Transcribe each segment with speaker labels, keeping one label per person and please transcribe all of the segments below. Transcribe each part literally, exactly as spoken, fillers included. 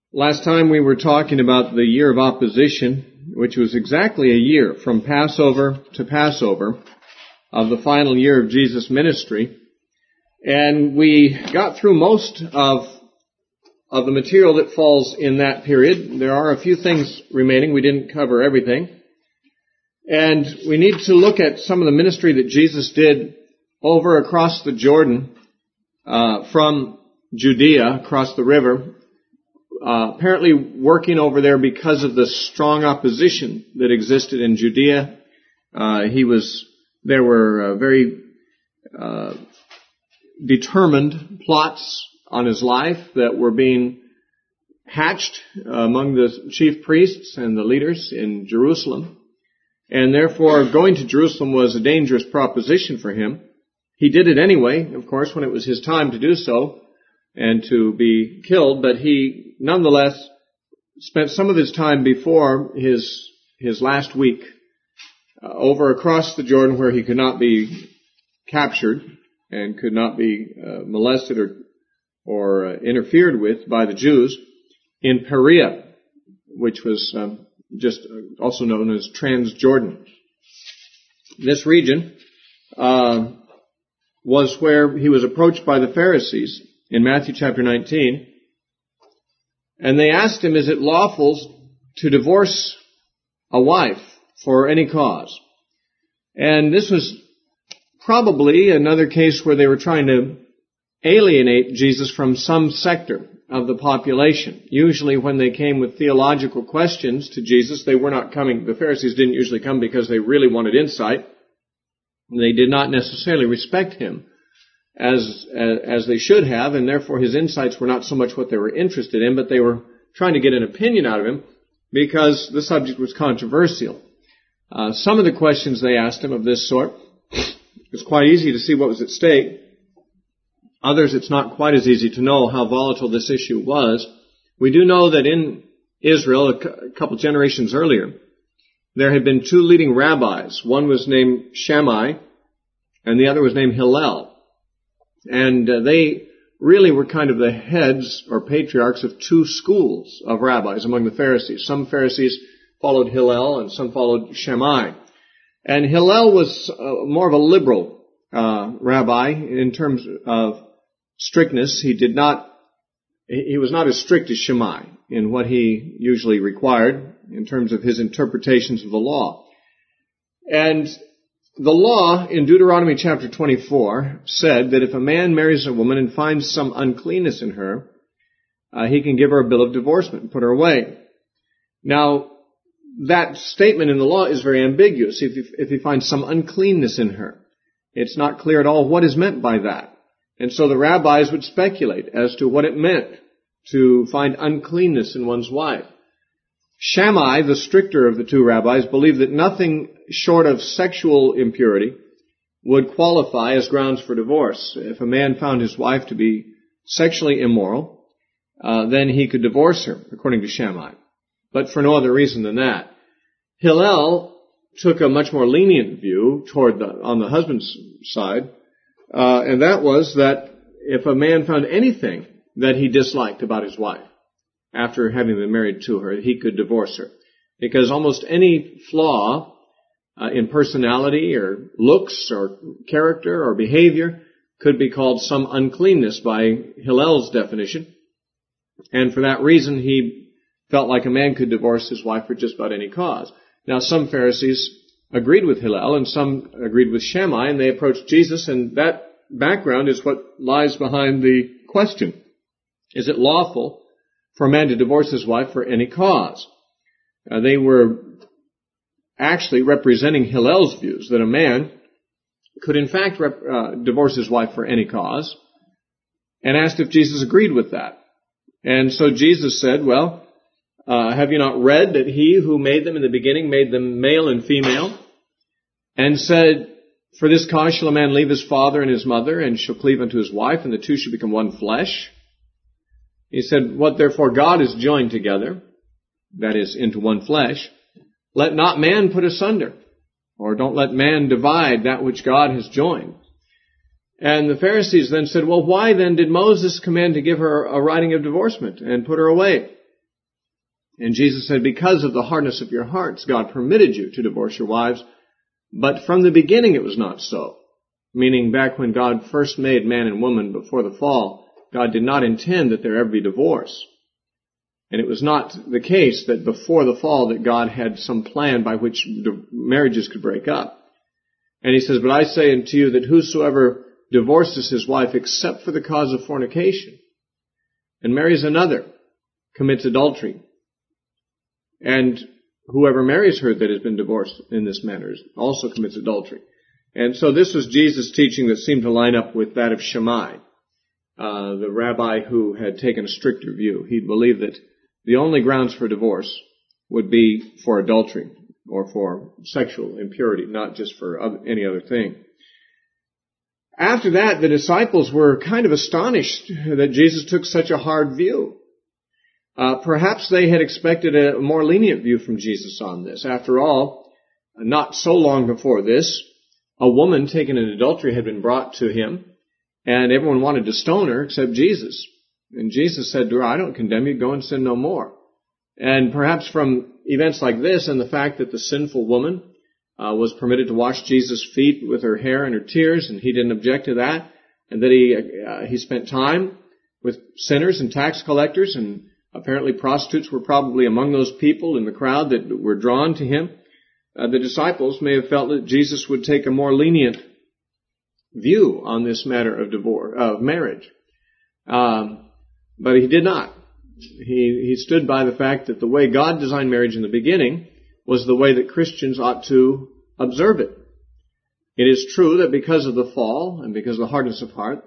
Speaker 1: Last time we were talking about the year of opposition, which was exactly a year from Passover to Passover of the final year of Jesus' ministry. And we got through most of, of the material that falls in that period. There are a few things remaining. We didn't cover everything. And we need to look at some of the ministry that Jesus did over across the Jordan, uh, from Judea, across the river, uh, apparently working over there because of the strong opposition that existed in Judea. Uh, he was, there were uh, very, uh, determined plots on his life that were being hatched among the chief priests and the leaders in Jerusalem. And therefore, going to Jerusalem was a dangerous proposition for him. He did it anyway, of course, when it was his time to do so and to be killed, but he nonetheless spent some of his time before his his last week uh, over across the Jordan where he could not be captured and could not be uh, molested or, or uh, interfered with by the Jews in Perea, which was um, just also known as Transjordan. This region uh, was where he was approached by the Pharisees in Matthew chapter nineteen, and they asked him, is it lawful to divorce a wife for any cause? And this was probably another case where they were trying to alienate Jesus from some sector of the population. Usually when they came with theological questions to Jesus, they were not coming, the Pharisees didn't usually come because they really wanted insight. They did not necessarily respect him as, as, as they should have, and therefore his insights were not so much what they were interested in, but they were trying to get an opinion out of him because the subject was controversial. Uh, some of the questions they asked him of this sort, it's quite easy to see what was at stake. Others, it's not quite as easy to know how volatile this issue was. We do know that in Israel, a couple generations earlier, there had been two leading rabbis. One was named Shammai, and the other was named Hillel. And uh, they really were kind of the heads or patriarchs of two schools of rabbis among the Pharisees. Some Pharisees followed Hillel, and some followed Shammai. And Hillel was uh, more of a liberal uh, rabbi in terms of strictness. He did not, he was not as strict as Shammai in what he usually required in terms of his interpretations of the law. And the law in Deuteronomy chapter twenty-four said that if a man marries a woman and finds some uncleanness in her, uh, he can give her a bill of divorcement and put her away. Now, that statement in the law is very ambiguous. If he, if he finds some uncleanness in her, it's not clear at all what is meant by that. And so the rabbis would speculate as to what it meant to find uncleanness in one's wife. Shammai, the stricter of the two rabbis, believed that nothing short of sexual impurity would qualify as grounds for divorce. If a man found his wife to be sexually immoral, uh, then he could divorce her, according to Shammai, but for no other reason than that. Hillel took a much more lenient view toward the, on the husband's side, uh, and that was that if a man found anything that he disliked about his wife after having been married to her, he could divorce her. Because almost any flaw uh, in personality or looks or character or behavior could be called some uncleanness by Hillel's definition. And for that reason, he felt like a man could divorce his wife for just about any cause. Now, some Pharisees agreed with Hillel and some agreed with Shammai, and they approached Jesus, and that background is what lies behind the question. Is it lawful for a man to divorce his wife for any cause? Uh, they were actually representing Hillel's views, that a man could in fact rep- uh, divorce his wife for any cause, and asked if Jesus agreed with that. And so Jesus said, well, Uh, have you not read that he who made them in the beginning made them male and female, and said, for this cause shall a man leave his father and his mother, and shall cleave unto his wife, and the two shall become one flesh? He said, what therefore God has joined together, that is, into one flesh, let not man put asunder, or don't let man divide that which God has joined. And the Pharisees then said, well, why then did Moses command to give her a writing of divorcement and put her away? And Jesus said, because of the hardness of your hearts, God permitted you to divorce your wives. But from the beginning it was not so. Meaning back when God first made man and woman before the fall, God did not intend that there ever be divorce. And it was not the case that before the fall that God had some plan by which marriages could break up. And he says, but I say unto you that whosoever divorces his wife except for the cause of fornication and marries another commits adultery. And whoever marries her that has been divorced in this manner also commits adultery. And so this was Jesus' teaching that seemed to line up with that of Shammai, uh, the rabbi who had taken a stricter view. He believed that the only grounds for divorce would be for adultery or for sexual impurity, not just for other, any other thing. After that, the disciples were kind of astonished that Jesus took such a hard view. Uh, perhaps they had expected a more lenient view from Jesus on this. After all, not so long before this, a woman taken in adultery had been brought to him, and everyone wanted to stone her except Jesus. And Jesus said to her, I don't condemn you, go and sin no more. And perhaps from events like this and the fact that the sinful woman uh, was permitted to wash Jesus' feet with her hair and her tears, and he didn't object to that, and that he uh, he spent time with sinners and tax collectors, and apparently prostitutes were probably among those people in the crowd that were drawn to him. Uh, the disciples may have felt that Jesus would take a more lenient view on this matter of divorce, of marriage. Um, but he did not. He, he stood by the fact that the way God designed marriage in the beginning was the way that Christians ought to observe it. It is true that because of the fall and because of the hardness of heart,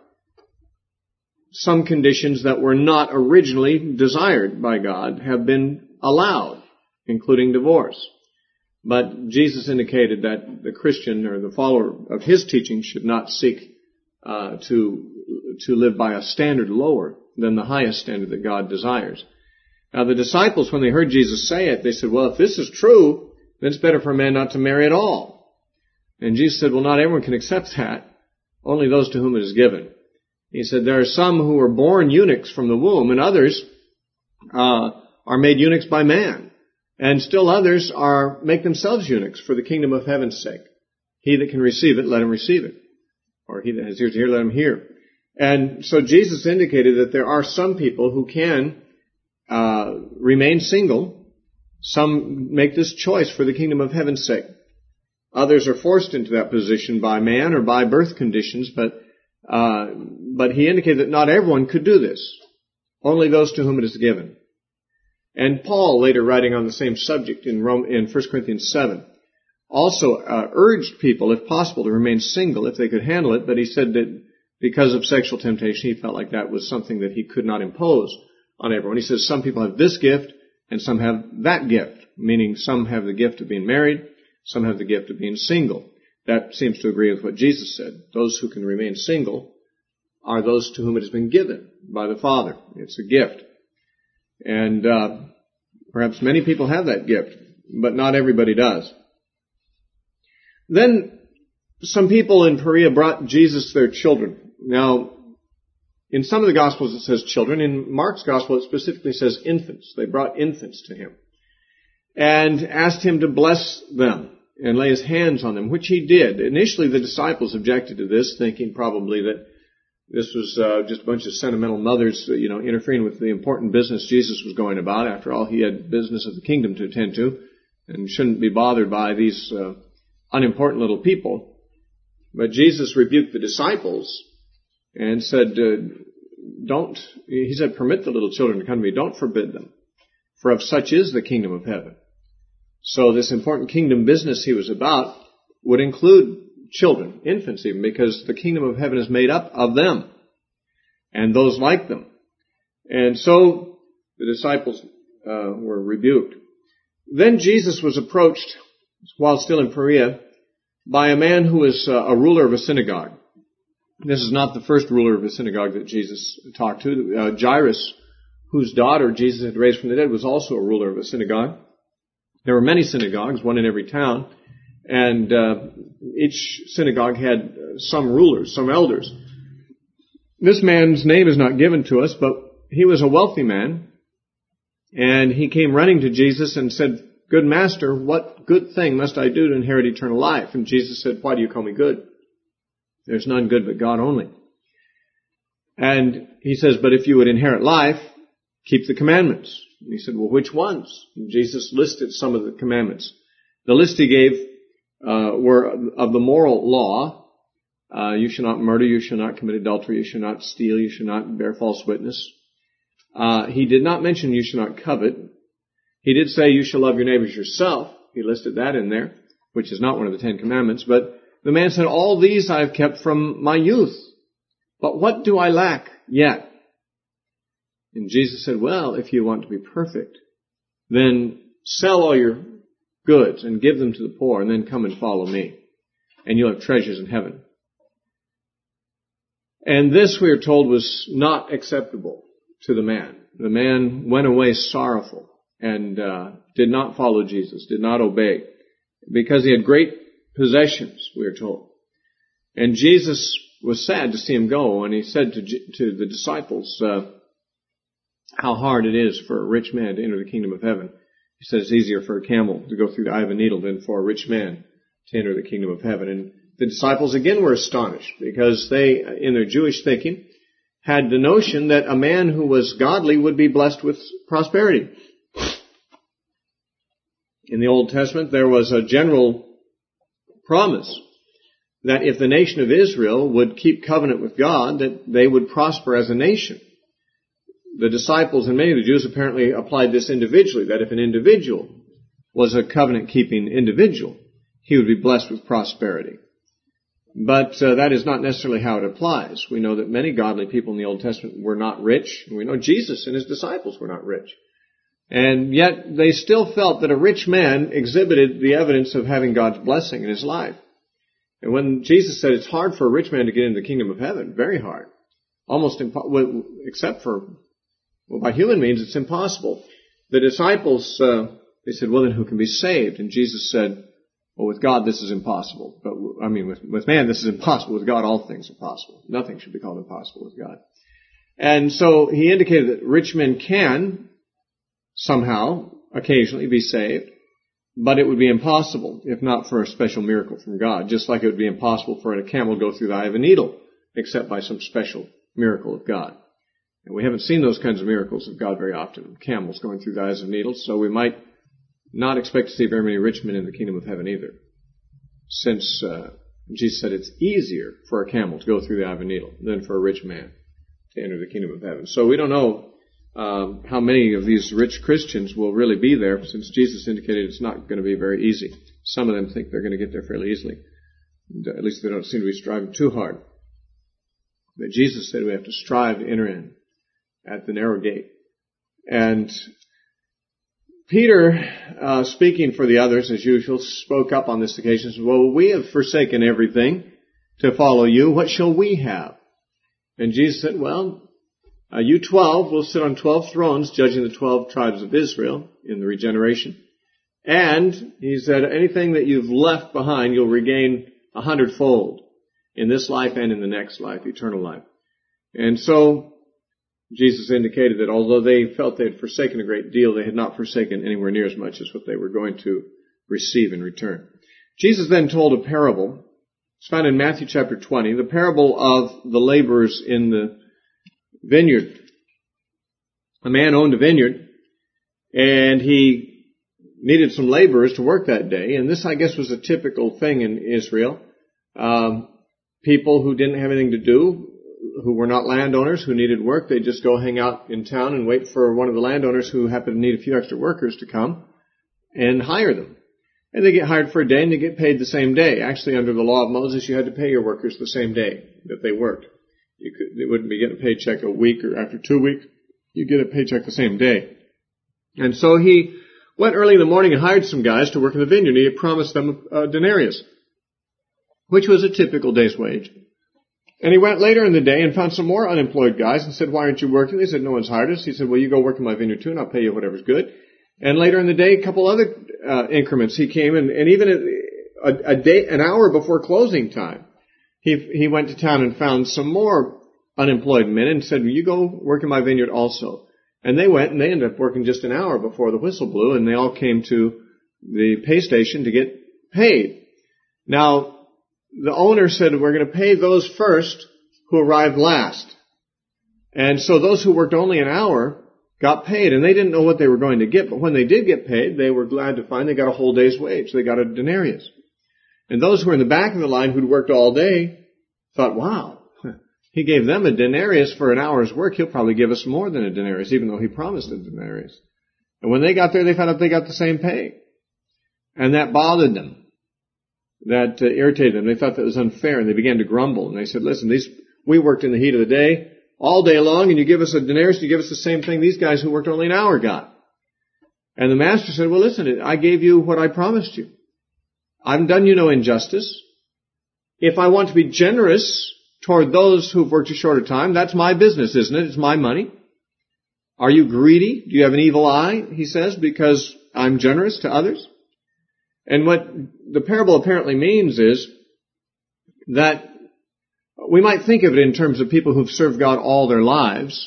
Speaker 1: some conditions that were not originally desired by God have been allowed, including divorce. But Jesus indicated that the Christian or the follower of his teaching should not seek uh, to to live by a standard lower than the highest standard that God desires. Now the disciples, when they heard Jesus say it, they said, well, if this is true, then it's better for a man not to marry at all. And Jesus said, well, not everyone can accept that, only those to whom it is given. He said, there are some who are born eunuchs from the womb, and others uh, are made eunuchs by man. And still others are make themselves eunuchs for the kingdom of heaven's sake. He that can receive it, let him receive it. Or he that has ears to hear, let him hear. And so Jesus indicated that there are some people who can uh, remain single. Some make this choice for the kingdom of heaven's sake. Others are forced into that position by man or by birth conditions, but uh, but he indicated that not everyone could do this. Only those to whom it is given. And Paul, later writing on the same subject in Rome, in First Corinthians seven, also uh, urged people, if possible, to remain single if they could handle it, but he said that because of sexual temptation, he felt like that was something that he could not impose on everyone. He says some people have this gift and some have that gift, meaning some have the gift of being married, some have the gift of being single. That seems to agree with what Jesus said. Those who can remain single are those to whom it has been given by the Father. It's a gift. And uh, perhaps many people have that gift, but not everybody does. Then some people in Perea brought Jesus their children. Now, in some of the Gospels it says children. In Mark's Gospel it specifically says infants. They brought infants to him and asked him to bless them and lay his hands on them, which he did. Initially the disciples objected to this, thinking probably that this was uh, just a bunch of sentimental mothers, you know, interfering with the important business Jesus was going about. After all, he had business of the kingdom to attend to and shouldn't be bothered by these uh, unimportant little people. But Jesus rebuked the disciples and said, uh, don't, he said, permit the little children to come to me. Don't forbid them, for of such is the kingdom of heaven. So this important kingdom business he was about would include children, infants even, because the kingdom of heaven is made up of them and those like them. And so the disciples uh, were rebuked. Then Jesus was approached, while still in Perea, by a man who was uh, a ruler of a synagogue. This is not the first ruler of a synagogue that Jesus talked to. Uh, Jairus, whose daughter Jesus had raised from the dead, was also a ruler of a synagogue. There were many synagogues, one in every town. And uh, each synagogue had some rulers, some elders. This man's name is not given to us, but he was a wealthy man. And he came running to Jesus and said, "Good master, what good thing must I do to inherit eternal life?" And Jesus said, "Why do you call me good? There's none good but God only." And he says, "But if you would inherit life, keep the commandments." And he said, "Well, which ones?" And Jesus listed some of the commandments. The list he gave uh, were of the moral law. Uh, you shall not murder, you shall not commit adultery, you shall not steal, you shall not bear false witness. Uh, he did not mention you shall not covet. He did say you shall love your neighbors yourself. He listed that in there, which is not one of the Ten Commandments. But the man said, "All these I have kept from my youth. But what do I lack yet?" And Jesus said, "Well, if you want to be perfect, then sell all your goods and give them to the poor, and then come and follow me, and you'll have treasures in heaven." And this, we are told, was not acceptable to the man. The man went away sorrowful and uh, did not follow Jesus, did not obey, because he had great possessions, we are told. And Jesus was sad to see him go, and he said to, to the disciples uh, how hard it is for a rich man to enter the kingdom of heaven. He said it's easier for a camel to go through the eye of a needle than for a rich man to enter the kingdom of heaven. And the disciples again were astonished, because they, in their Jewish thinking, had the notion that a man who was godly would be blessed with prosperity. In the Old Testament, there was a general promise that if the nation of Israel would keep covenant with God, that they would prosper as a nation. The disciples and many of the Jews apparently applied this individually, that if an individual was a covenant-keeping individual, he would be blessed with prosperity. But uh, that is not necessarily how it applies. We know that many godly people in the Old Testament were not rich, and we know Jesus and his disciples were not rich. And yet they still felt that a rich man exhibited the evidence of having God's blessing in his life. And when Jesus said it's hard for a rich man to get into the kingdom of heaven, very hard, almost impossible, except for, well, by human means, it's impossible. The disciples, uh, they said, "Well, then who can be saved?" And Jesus said, "Well, with God, this is impossible. But, I mean, with, with man, this is impossible. With God, all things are possible. Nothing should be called impossible with God." And so he indicated that rich men can somehow, occasionally, be saved, but it would be impossible if not for a special miracle from God, just like it would be impossible for a camel to go through the eye of a needle, except by some special miracle of God. And we haven't seen those kinds of miracles of God very often, camels going through the eyes of needles, so we might not expect to see very many rich men in the kingdom of heaven either, since uh, Jesus said it's easier for a camel to go through the eye of a needle than for a rich man to enter the kingdom of heaven. So we don't know um, how many of these rich Christians will really be there, since Jesus indicated it's not going to be very easy. Some of them think they're going to get there fairly easily. At least they don't seem to be striving too hard. But Jesus said we have to strive to enter in at the narrow gate. And Peter, uh, speaking for the others as usual, spoke up on this occasion and said, "Well, we have forsaken everything to follow you. What shall we have?" And Jesus said, "Well, uh, you twelve will sit on twelve thrones, judging the twelve tribes of Israel in the regeneration. And," he said, "anything that you've left behind, you'll regain a hundredfold in this life and in the next life, eternal life." And so Jesus indicated that although they felt they had forsaken a great deal, they had not forsaken anywhere near as much as what they were going to receive in return. Jesus then told a parable. It's found in Matthew chapter twenty, the parable of the laborers in the vineyard. A man owned a vineyard, and he needed some laborers to work that day. And this, I guess, was a typical thing in Israel. Um, people who didn't have anything to do, who were not landowners, who needed work, they'd just go hang out in town and wait for one of the landowners who happened to need a few extra workers to come and hire them. And they get hired for a day and they get paid the same day. Actually, under the law of Moses, you had to pay your workers the same day that they worked. You could, they wouldn't be getting a paycheck a week or after two weeks. You get a paycheck the same day. And so he went early in the morning and hired some guys to work in the vineyard. He had promised them a denarius, which was a typical day's wage. And he went later in the day and found some more unemployed guys and said, "Why aren't you working?" They said, "No one's hired us." He said, "Well, you go work in my vineyard too, and I'll pay you whatever's good." And later in the day, a couple other uh, increments, he came, and, and even a, a day, an hour before closing time, he he went to town and found some more unemployed men and said, "Well, you go work in my vineyard also." And they went and they ended up working just an hour before the whistle blew, and they all came to the pay station to get paid. Now, the owner said, we're going to pay those first who arrived last. And so those who worked only an hour got paid, and they didn't know what they were going to get, but when they did get paid, they were glad to find they got a whole day's wage. They got a denarius. And those who were in the back of the line who'd worked all day thought, wow, he gave them a denarius for an hour's work. He'll probably give us more than a denarius, even though he promised a denarius. And when they got there, they found out they got the same pay. And that bothered them. That uh, irritated them. They thought that was unfair, and they began to grumble. And they said, listen, these we worked in the heat of the day all day long, and you give us a denarius, you give us the same thing these guys who worked only an hour got. And the master said, well, listen, I gave you what I promised you. I've done you no injustice. If I want to be generous toward those who've worked a shorter time, that's my business, isn't it? It's my money. Are you greedy? Do you have an evil eye, he says, because I'm generous to others? And what the parable apparently means is that we might think of it in terms of people who've served God all their lives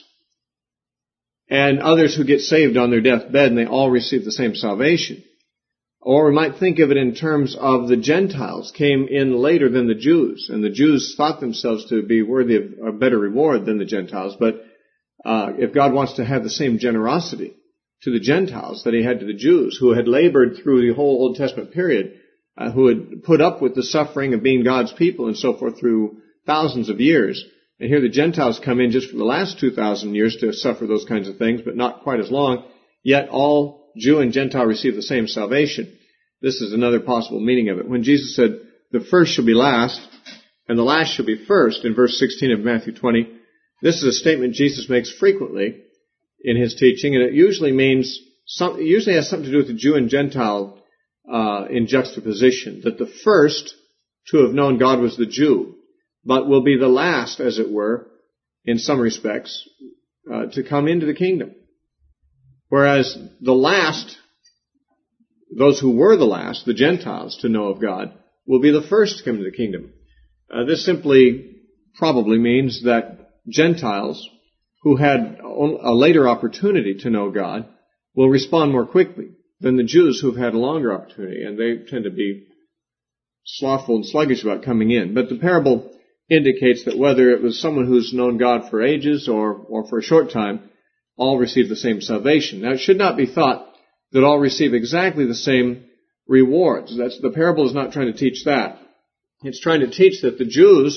Speaker 1: and others who get saved on their deathbed and they all receive the same salvation. Or we might think of it in terms of the Gentiles came in later than the Jews, and the Jews thought themselves to be worthy of a better reward than the Gentiles. But uh, if God wants to have the same generosity to the Gentiles that he had to the Jews, who had labored through the whole Old Testament period, uh, who had put up with the suffering of being God's people and so forth through thousands of years, and here the Gentiles come in just for the last two thousand years to suffer those kinds of things, but not quite as long, yet all Jew and Gentile receive the same salvation. This is another possible meaning of it. When Jesus said, the first shall be last, and the last shall be first, in verse sixteen of Matthew twenty, this is a statement Jesus makes frequently in his teaching, and it usually means, some, it usually has something to do with the Jew and Gentile uh, in juxtaposition, that the first to have known God was the Jew, but will be the last, as it were, in some respects, uh, to come into the kingdom. Whereas the last, those who were the last, the Gentiles, to know of God, will be the first to come into the kingdom. Uh, this simply probably means that Gentiles who had a later opportunity to know God will respond more quickly than the Jews who have had a longer opportunity, and they tend to be slothful and sluggish about coming in. But the parable indicates that whether it was someone who's known God for ages or, or for a short time, all receive the same salvation. Now, it should not be thought that all receive exactly the same rewards. That's, the parable is not trying to teach that. It's trying to teach that the Jews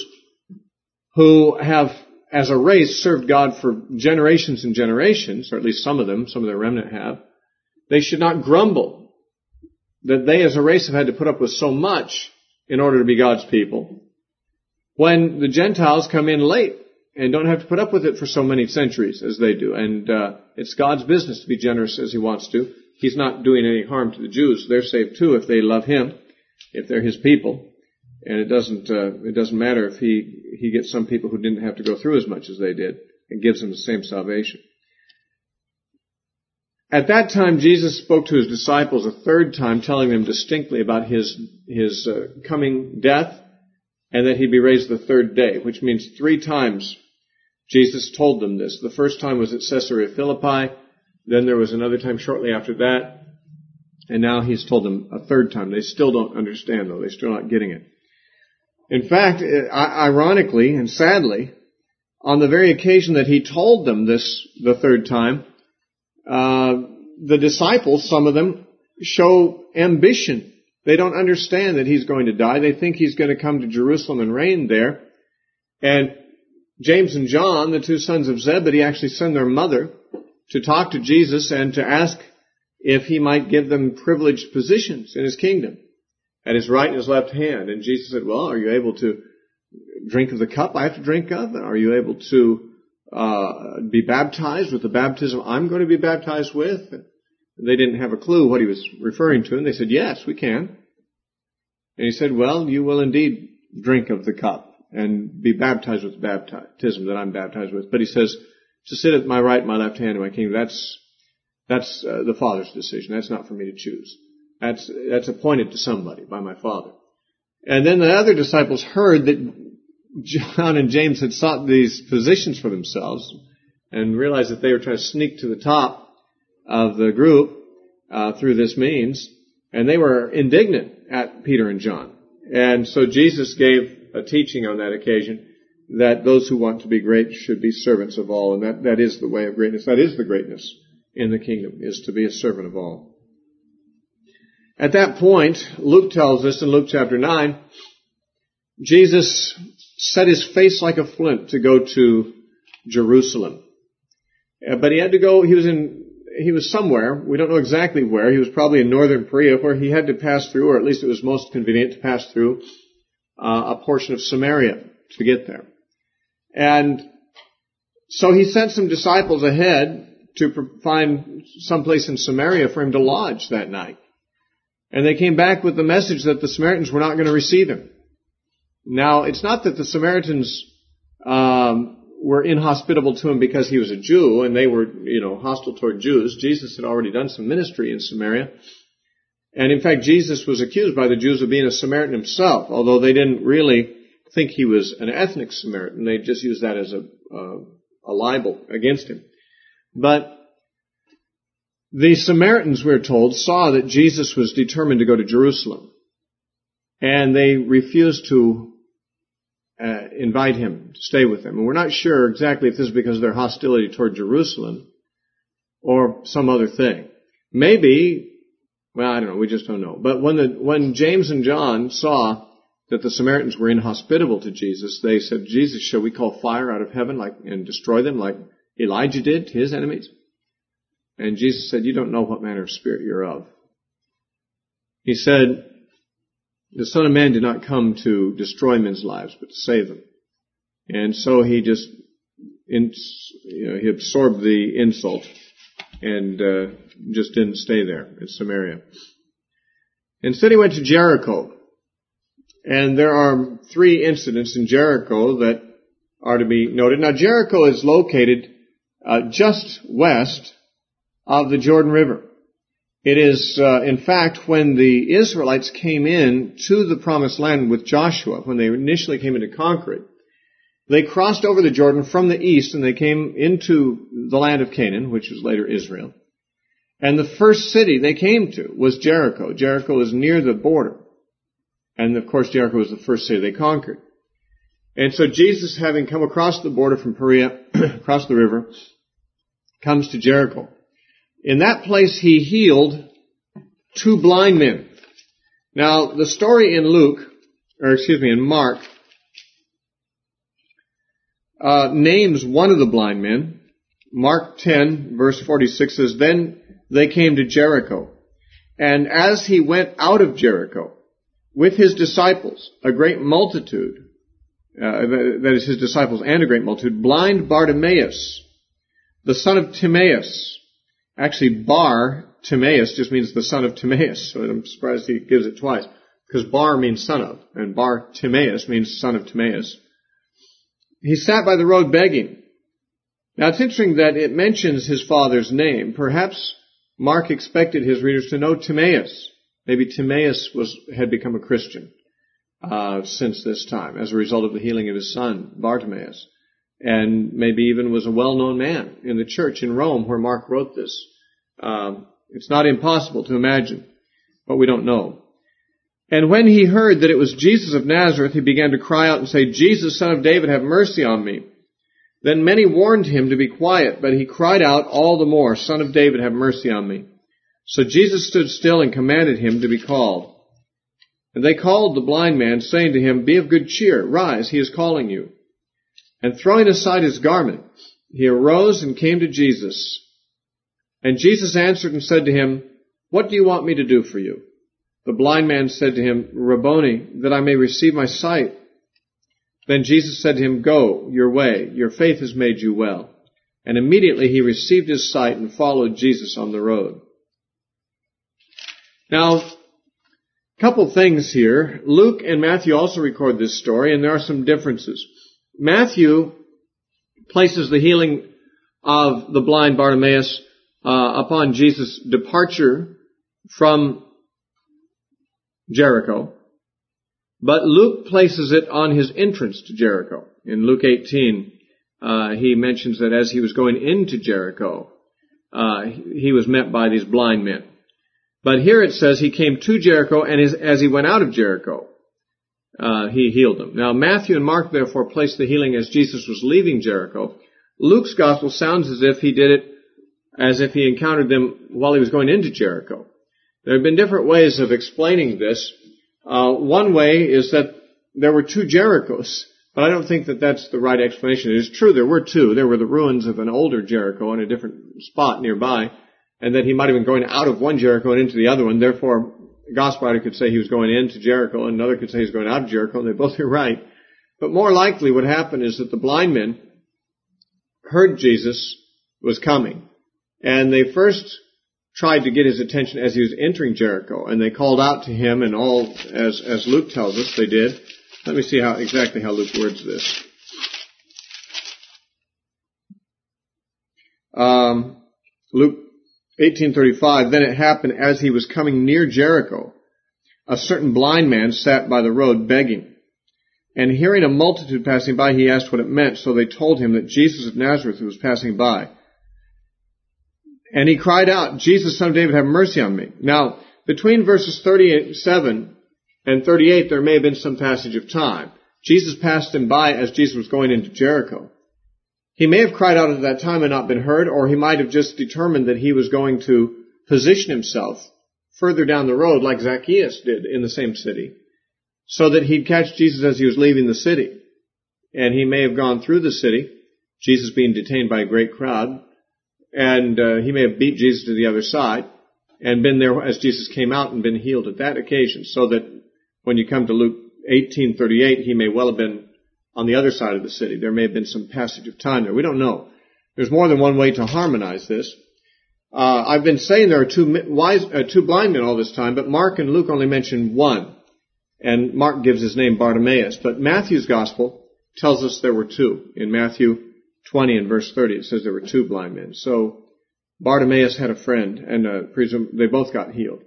Speaker 1: who have, as a race, served God for generations and generations, or at least some of them, some of their remnant have, they should not grumble that they as a race have had to put up with so much in order to be God's people, when the Gentiles come in late and don't have to put up with it for so many centuries as they do. And uh, it's God's business to be generous as he wants to. He's not doing any harm to the Jews. They're saved too if they love him, if they're his people. And it doesn't uh, it doesn't matter if he, he gets some people who didn't have to go through as much as they did and gives them the same salvation. At that time, Jesus spoke to his disciples a third time, telling them distinctly about his his uh, coming death and that he'd be raised the third day, which means three times Jesus told them this. The first time was at Caesarea Philippi. Then there was another time shortly after that. And now he's told them a third time. They still don't understand, though. They're still not getting it. In fact, ironically and sadly, on the very occasion that he told them this the third time, uh, the disciples, some of them, show ambition. They don't understand that he's going to die. They think he's going to come to Jerusalem and reign there. And James and John, the two sons of Zebedee, actually send their mother to talk to Jesus and to ask if he might give them privileged positions in his kingdom at his right and his left hand. And Jesus said, well, are you able to drink of the cup I have to drink of? Are you able to uh be baptized with the baptism I'm going to be baptized with? They didn't have a clue what he was referring to, and they said, yes, we can. And he said, well, you will indeed drink of the cup and be baptized with the baptism that I'm baptized with. But he says, to sit at my right and my left hand in my kingdom, that's that's uh, the Father's decision. That's not for me to choose. That's that's appointed to somebody by my Father. And then the other disciples heard that John and James had sought these positions for themselves, and realized that they were trying to sneak to the top of the group uh, through this means, and they were indignant at Peter and John. And so Jesus gave a teaching on that occasion that those who want to be great should be servants of all, and that, that is the way of greatness. That is the greatness in the kingdom, is to be a servant of all. At that point, Luke tells us in Luke chapter nine, Jesus set his face like a flint to go to Jerusalem. But he had to go, he was in, he was somewhere, we don't know exactly where, he was probably in northern Perea, where he had to pass through, or at least it was most convenient to pass through, uh, a portion of Samaria to get there. And so he sent some disciples ahead to find some place in Samaria for him to lodge that night. And they came back with the message that the Samaritans were not going to receive him. Now, it's not that the Samaritans um, were inhospitable to him because he was a Jew and they were, you know, hostile toward Jews. Jesus had already done some ministry in Samaria. And in fact, Jesus was accused by the Jews of being a Samaritan himself, although they didn't really think he was an ethnic Samaritan. They just used that as a, uh, a libel against him. But the Samaritans, we're told, saw that Jesus was determined to go to Jerusalem. And they refused to uh, invite him to stay with them. And we're not sure exactly if this is because of their hostility toward Jerusalem or some other thing. Maybe, well, I don't know, we just don't know. But when the, when James and John saw that the Samaritans were inhospitable to Jesus, they said, Jesus, shall we call fire out of heaven like and destroy them like Elijah did to his enemies? And Jesus said, you don't know what manner of spirit you're of. He said, the Son of Man did not come to destroy men's lives, but to save them. And so he just, in, you know, he absorbed the insult and uh, just didn't stay there in Samaria. Instead, he went to Jericho. And there are three incidents in Jericho that are to be noted. Now, Jericho is located uh, just west of the Jordan River. It is, uh, in fact, when the Israelites came in to the Promised Land with Joshua, when they initially came in to conquer it, they crossed over the Jordan from the east and they came into the land of Canaan, which was later Israel. And the first city they came to was Jericho. Jericho is near the border. And of course, Jericho was the first city they conquered. And so Jesus, having come across the border from Perea, across the river, comes to Jericho. In that place, he healed two blind men. Now, the story in Luke, or excuse me, in Mark, uh, names one of the blind men. Mark ten, verse forty-six says, then they came to Jericho. And as he went out of Jericho with his disciples, a great multitude, uh, that is his disciples and a great multitude, blind Bartimaeus, the son of Timaeus. Actually, Bar Timaeus just means the son of Timaeus, so I'm surprised he gives it twice, because Bar means son of, and Bar Timaeus means son of Timaeus. He sat by the road begging. Now, it's interesting that it mentions his father's name. Perhaps Mark expected his readers to know Timaeus. Maybe Timaeus was had become a Christian uh, since this time as a result of the healing of his son, Bartimaeus. And maybe even was a well-known man in the church in Rome where Mark wrote this. Um, it's not impossible to imagine, but we don't know. And when he heard that it was Jesus of Nazareth, he began to cry out and say, Jesus, Son of David, have mercy on me. Then many warned him to be quiet, but he cried out all the more, Son of David, have mercy on me. So Jesus stood still and commanded him to be called. And they called the blind man, saying to him, be of good cheer, rise, he is calling you. And throwing aside his garment, he arose and came to Jesus. And Jesus answered and said to him, what do you want me to do for you? The blind man said to him, Rabboni, that I may receive my sight. Then Jesus said to him, go your way, your faith has made you well. And immediately he received his sight and followed Jesus on the road. Now, a couple things here. Luke and Matthew also record this story, and there are some differences. Matthew places the healing of the blind Bartimaeus uh, upon Jesus' departure from Jericho, but Luke places it on his entrance to Jericho. In Luke eighteen, uh, he mentions that as he was going into Jericho, uh, he was met by these blind men. But here it says he came to Jericho, and as, as he went out of Jericho, uh, he healed them. Now, Matthew and Mark, therefore, placed the healing as Jesus was leaving Jericho. Luke's gospel sounds as if he did it as if he encountered them while he was going into Jericho. There have been different ways of explaining this. Uh, one way is that there were two Jerichos, but I don't think that that's the right explanation. It is true there were two. There were the ruins of an older Jericho in a different spot nearby, and that he might have been going out of one Jericho and into the other one. Therefore, a gospel writer could say he was going into Jericho, and another could say he was going out of Jericho, and they both are right. But more likely what happened is that the blind men heard Jesus was coming, and they first tried to get his attention as he was entering Jericho, and they called out to him, and all, as, as Luke tells us, they did. Let me see how exactly how Luke words this. Um, Luke eighteen thirty-five, then it happened as he was coming near Jericho, a certain blind man sat by the road begging. And hearing a multitude passing by, he asked what it meant. So they told him that Jesus of Nazareth was passing by. And he cried out, Jesus, Son of David, have mercy on me. Now, between verses thirty-seven and thirty-eight, there may have been some passage of time. Jesus passed him by as Jesus was going into Jericho. He may have cried out at that time and not been heard, or he might have just determined that he was going to position himself further down the road like Zacchaeus did in the same city, so that he'd catch Jesus as he was leaving the city. And he may have gone through the city, Jesus being detained by a great crowd, and uh, he may have beat Jesus to the other side and been there as Jesus came out and been healed at that occasion, so that when you come to Luke eighteen thirty-eight, he may well have been on the other side of the city. There may have been some passage of time there. We don't know. There's more than one way to harmonize this. Uh, I've been saying there are two wise, uh, two blind men all this time, but Mark and Luke only mention one. And Mark gives his name Bartimaeus. But Matthew's gospel tells us there were two. In Matthew twenty and verse thirty, it says there were two blind men. So Bartimaeus had a friend, and uh, presume they both got healed.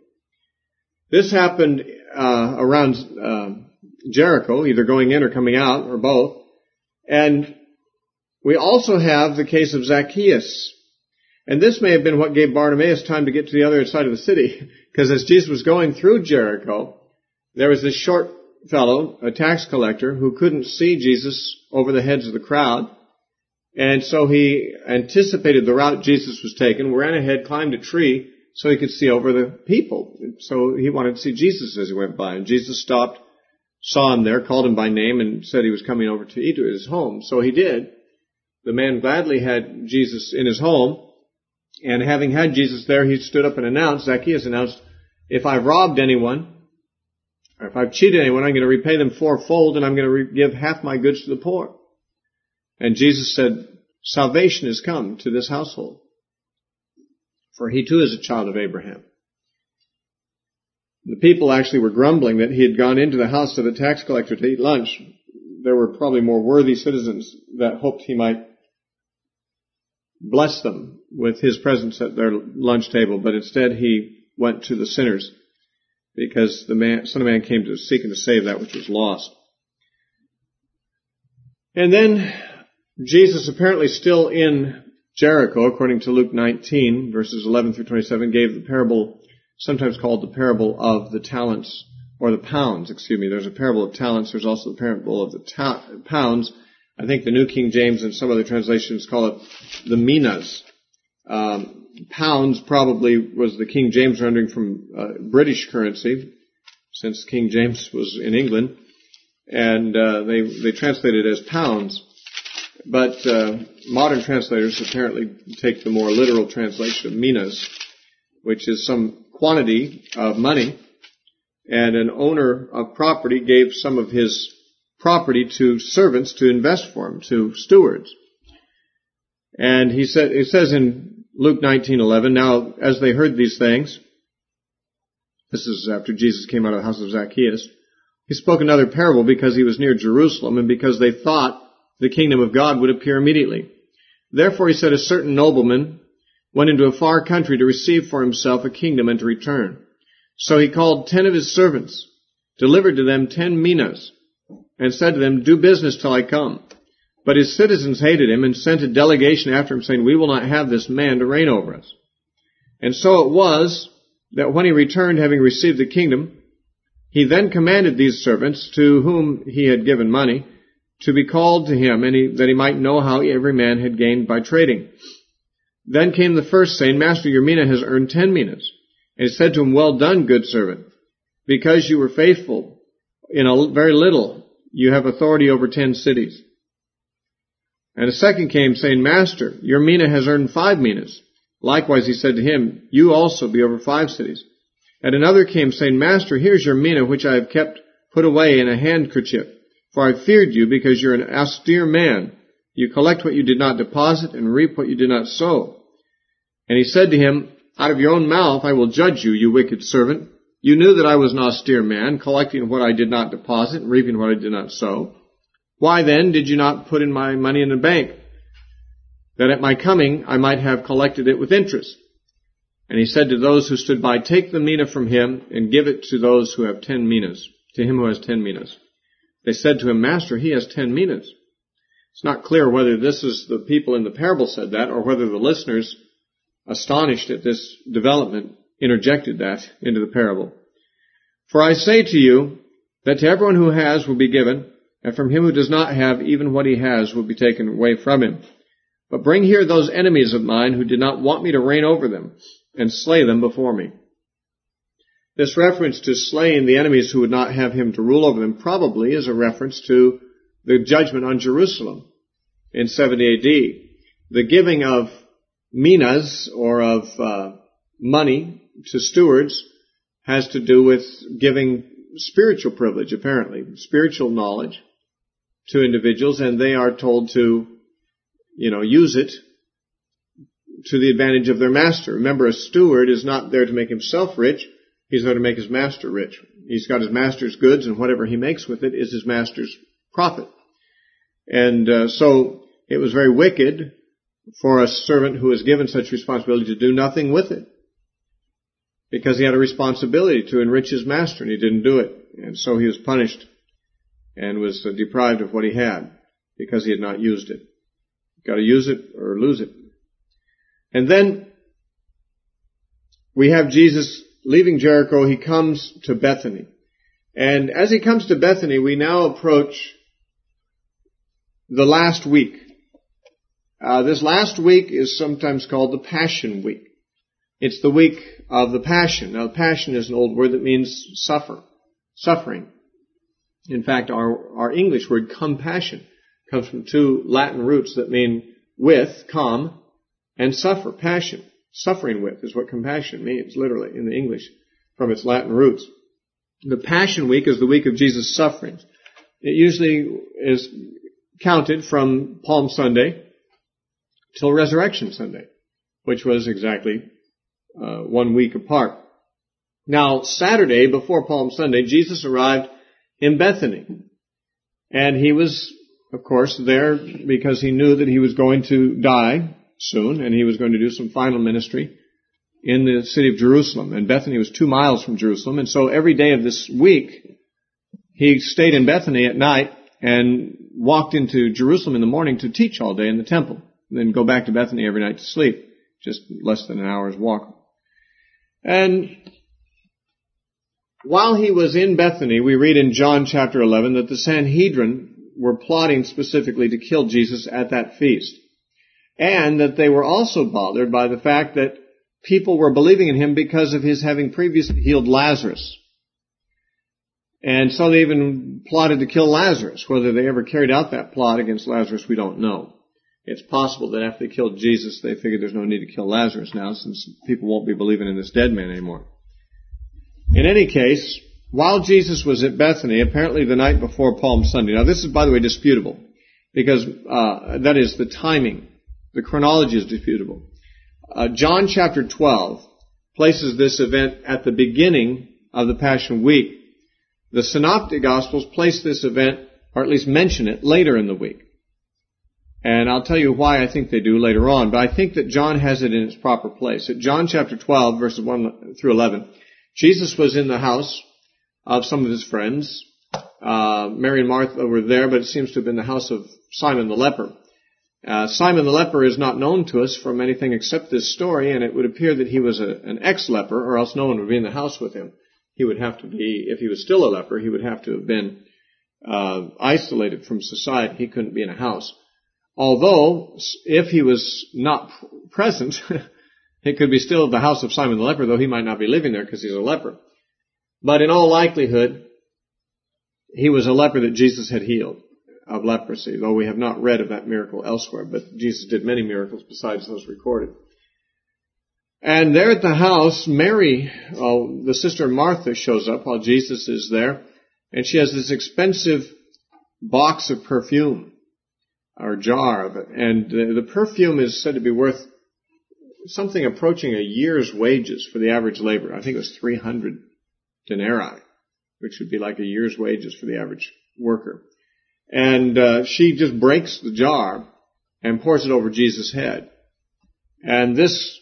Speaker 1: This happened uh, around uh, Jericho, either going in or coming out, or both. And we also have the case of Zacchaeus. And this may have been what gave Bartimaeus time to get to the other side of the city, because as Jesus was going through Jericho, there was this short fellow, a tax collector, who couldn't see Jesus over the heads of the crowd. And so he anticipated the route Jesus was taking, ran ahead, climbed a tree so he could see over the people. So he wanted to see Jesus as he went by. And Jesus stopped, saw him there, called him by name, and said he was coming over to eat at his home. So he did. The man gladly had Jesus in his home. And having had Jesus there, he stood up and announced, Zacchaeus announced, if I've robbed anyone, or if I've cheated anyone, I'm going to repay them fourfold, and I'm going to re- give half my goods to the poor. And Jesus said, salvation has come to this household, for he too is a child of Abraham. The people actually were grumbling that he had gone into the house of a tax collector to eat lunch. There were probably more worthy citizens that hoped he might bless them with his presence at their lunch table, but instead he went to the sinners, because the man, Son of Man came to seek and to save that which was lost. And then Jesus, apparently still in Jericho, according to Luke nineteen, verses eleven through twenty-seven, gave the parable, sometimes called the parable of the talents, or the pounds, excuse me. There's a parable of talents. There's also the parable of the ta- pounds. I think the New King James and some other translations call it the minas. Um, pounds probably was the King James rendering from uh, British currency, since King James was in England, and uh, they they translated it as pounds. But uh, modern translators apparently take the more literal translation of minas, which is some quantity of money, and an owner of property gave some of his property to servants to invest for him, to stewards. And he said, it says in Luke nineteen eleven, now as they heard these things, this is after Jesus came out of the house of Zacchaeus, he spoke another parable because he was near Jerusalem and because they thought the kingdom of God would appear immediately. Therefore he said, a certain nobleman went into a far country to receive for himself a kingdom and to return. So he called ten of his servants, delivered to them ten minas, and said to them, do business till I come. But his citizens hated him and sent a delegation after him saying, "We will not have this man to reign over us." And so it was that when he returned, having received the kingdom, he then commanded these servants, to whom he had given money, to be called to him, and he, that he might know how every man had gained by trading. Then came the first, saying, "Master, your mina has earned ten minas." And he said to him, "Well done, good servant. Because you were faithful in a very little, you have authority over ten cities." And a second came, saying, "Master, your mina has earned five minas." Likewise he said to him, "You also be over five cities." And another came, saying, "Master, here's your mina, which I have kept put away in a handkerchief. For I feared you, because you're an austere man. You collect what you did not deposit, and reap what you did not sow." And he said to him, "Out of your own mouth I will judge you, you wicked servant. You knew that I was an austere man, collecting what I did not deposit, and reaping what I did not sow. Why then did you not put in my money in the bank, that at my coming I might have collected it with interest?" And he said to those who stood by, "Take the mina from him, and give it to those who have ten minas, to him who has ten minas." They said to him, "Master, he has ten minas." It's not clear whether this is the people in the parable said that, or whether the listeners, astonished at this development, interjected that into the parable. "For I say to you, that to everyone who has will be given, and from him who does not have, even what he has will be taken away from him. But bring here those enemies of mine who did not want me to reign over them, and slay them before me." This reference to slaying the enemies who would not have him to rule over them probably is a reference to the judgment on Jerusalem in seventy A D. The giving of minas, or of uh, money, to stewards has to do with giving spiritual privilege, apparently, spiritual knowledge to individuals, and they are told to, you know, use it to the advantage of their master. Remember, a steward is not there to make himself rich. He's there to make his master rich. He's got his master's goods, and whatever he makes with it is his master's profit. And uh, so it was very wicked for a servant who was given such responsibility to do nothing with it, because he had a responsibility to enrich his master, and he didn't do it. And so he was punished and was uh, deprived of what he had because he had not used it. You've got to use it or lose it. And then we have Jesus leaving Jericho. He comes to Bethany. And as he comes to Bethany, we now approach the last week. Uh, this last week is sometimes called the Passion Week. It's the week of the Passion. Now, passion is an old word that means suffer, suffering. In fact, our, our English word compassion comes from two Latin roots that mean with, com, and suffer, passion. Suffering with is what compassion means, literally, in the English, from its Latin roots. The Passion Week is the week of Jesus' sufferings. It usually is counted from Palm Sunday till Resurrection Sunday, which was exactly uh, one week apart. Now, Saturday, before Palm Sunday, Jesus arrived in Bethany. And he was, of course, there because he knew that he was going to die soon, and he was going to do some final ministry in the city of Jerusalem. And Bethany was two miles from Jerusalem. And so every day of this week, he stayed in Bethany at night and walked into Jerusalem in the morning to teach all day in the temple, and then go back to Bethany every night to sleep, just less than an hour's walk. And while he was in Bethany, we read in John chapter eleven that the Sanhedrin were plotting specifically to kill Jesus at that feast, and that they were also bothered by the fact that people were believing in him because of his having previously healed Lazarus. And so they even plotted to kill Lazarus. Whether they ever carried out that plot against Lazarus, we don't know. It's possible that after they killed Jesus, they figured there's no need to kill Lazarus now, since people won't be believing in this dead man anymore. In any case, while Jesus was at Bethany, apparently the night before Palm Sunday. Now this is, by the way, disputable, because uh, that is the timing. The chronology is disputable. Uh, John chapter twelve places this event at the beginning of the Passion Week. The Synoptic Gospels place this event, or at least mention it, later in the week. And I'll tell you why I think they do later on, but I think that John has it in its proper place. At John chapter twelve, verses one through eleven, Jesus was in the house of some of his friends, Uh, Mary and Martha were there, but it seems to have been the house of Simon the leper. Uh, Simon the leper is not known to us from anything except this story, and it would appear that he was a, an ex-leper, or else no one would be in the house with him. He would have to be, if he was still a leper, he would have to have been uh, isolated from society. He couldn't be in a house. Although, if he was not present, it could be still the house of Simon the leper, though he might not be living there because he's a leper. But in all likelihood, he was a leper that Jesus had healed of leprosy, though we have not read of that miracle elsewhere, but Jesus did many miracles besides those recorded. And there at the house, Mary, oh, the sister Martha, shows up while Jesus is there, and she has this expensive box of perfume, or jar of it, and the perfume is said to be worth something approaching a year's wages for the average laborer. I think it was three hundred denarii, which would be like a year's wages for the average worker. And uh, she just breaks the jar and pours it over Jesus' head. And this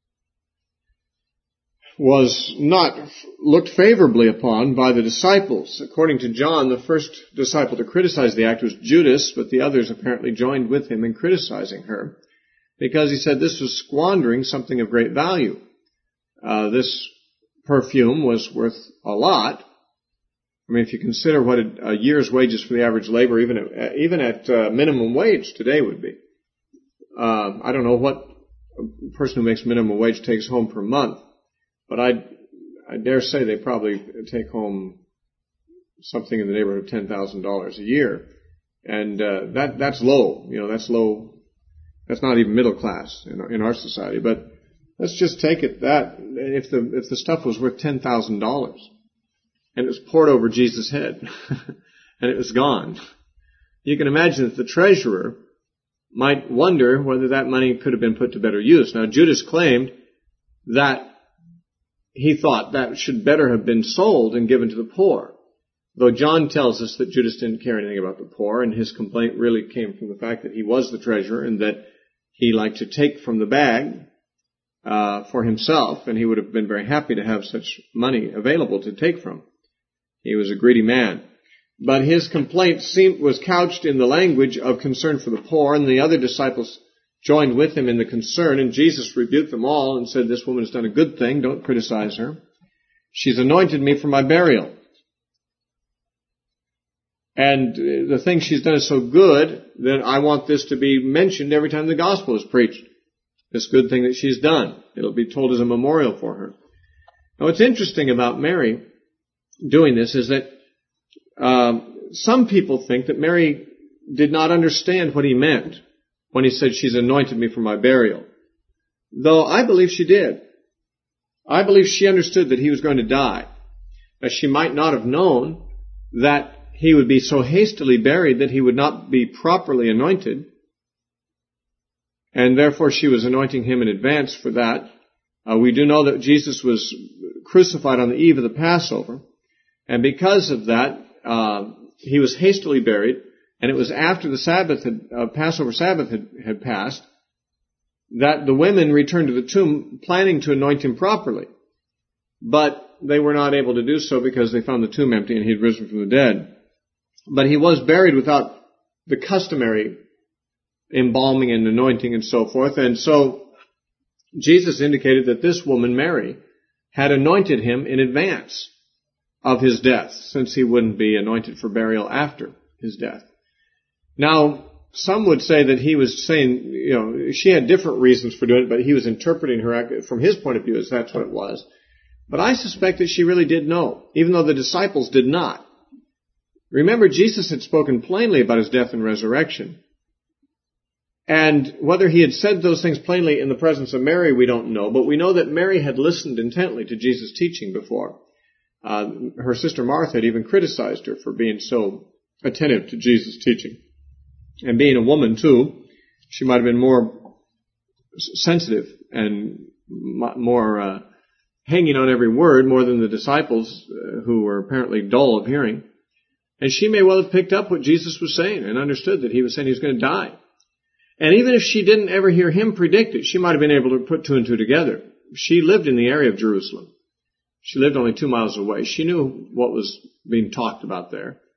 Speaker 1: was not looked favorably upon by the disciples. According to John, the first disciple to criticize the act was Judas, but the others apparently joined with him in criticizing her because he said this was squandering something of great value. Uh, this perfume was worth a lot. I mean, if you consider what a, a year's wages for the average laborer, even at, even at uh, minimum wage today would be. Uh, I don't know what a person who makes minimum wage takes home per month, but I, I dare say they probably take home something in the neighborhood of ten thousand dollars a year. And uh, that that's low. You know, that's low. That's not even middle class in our, in our society. But let's just take it that if the if the stuff was worth ten thousand dollars, and it was poured over Jesus' head, and it was gone. You can imagine that the treasurer might wonder whether that money could have been put to better use. Now, Judas claimed that he thought that should better have been sold and given to the poor. Though John tells us that Judas didn't care anything about the poor, and his complaint really came from the fact that he was the treasurer and that he liked to take from the bag uh, for himself, and he would have been very happy to have such money available to take from. He was a greedy man. But his complaint seemed, was couched in the language of concern for the poor, and the other disciples joined with him in the concern, and Jesus rebuked them all and said, "This woman has done a good thing, don't criticize her. She's anointed me for my burial. And the thing she's done is so good that I want this to be mentioned every time the gospel is preached. This good thing that she's done. It'll be told as a memorial for her." Now, what's interesting about Mary doing this is that um, some people think that Mary did not understand what he meant when he said, "She's anointed me for my burial." Though I believe she did. I believe she understood that he was going to die. Now, she might not have known that he would be so hastily buried that he would not be properly anointed. And therefore she was anointing him in advance for that. Uh, we do know that Jesus was crucified on the eve of the Passover. And because of that, uh, he was hastily buried. And it was after the Sabbath, had, uh, Passover Sabbath had, had passed, that the women returned to the tomb planning to anoint him properly. But they were not able to do so because they found the tomb empty and he had risen from the dead. But he was buried without the customary embalming and anointing and so forth. And so Jesus indicated that this woman, Mary, had anointed him in advance of his death, since he wouldn't be anointed for burial after his death. Now, some would say that he was saying, you know, she had different reasons for doing it, but he was interpreting her from his point of view as that's what it was. But I suspect that she really did know, even though the disciples did not. Remember, Jesus had spoken plainly about his death and resurrection. And whether he had said those things plainly in the presence of Mary, we don't know, but we know that Mary had listened intently to Jesus' teaching before. Uh, her sister Martha had even criticized her for being so attentive to Jesus' teaching. And being a woman, too, she might have been more sensitive and more uh, hanging on every word, more than the disciples, uh, who were apparently dull of hearing. And she may well have picked up what Jesus was saying and understood that he was saying he was going to die. And even if she didn't ever hear him predict it, she might have been able to put two and two together. She lived in the area of Jerusalem. She lived only two miles away. She knew what was being talked about there.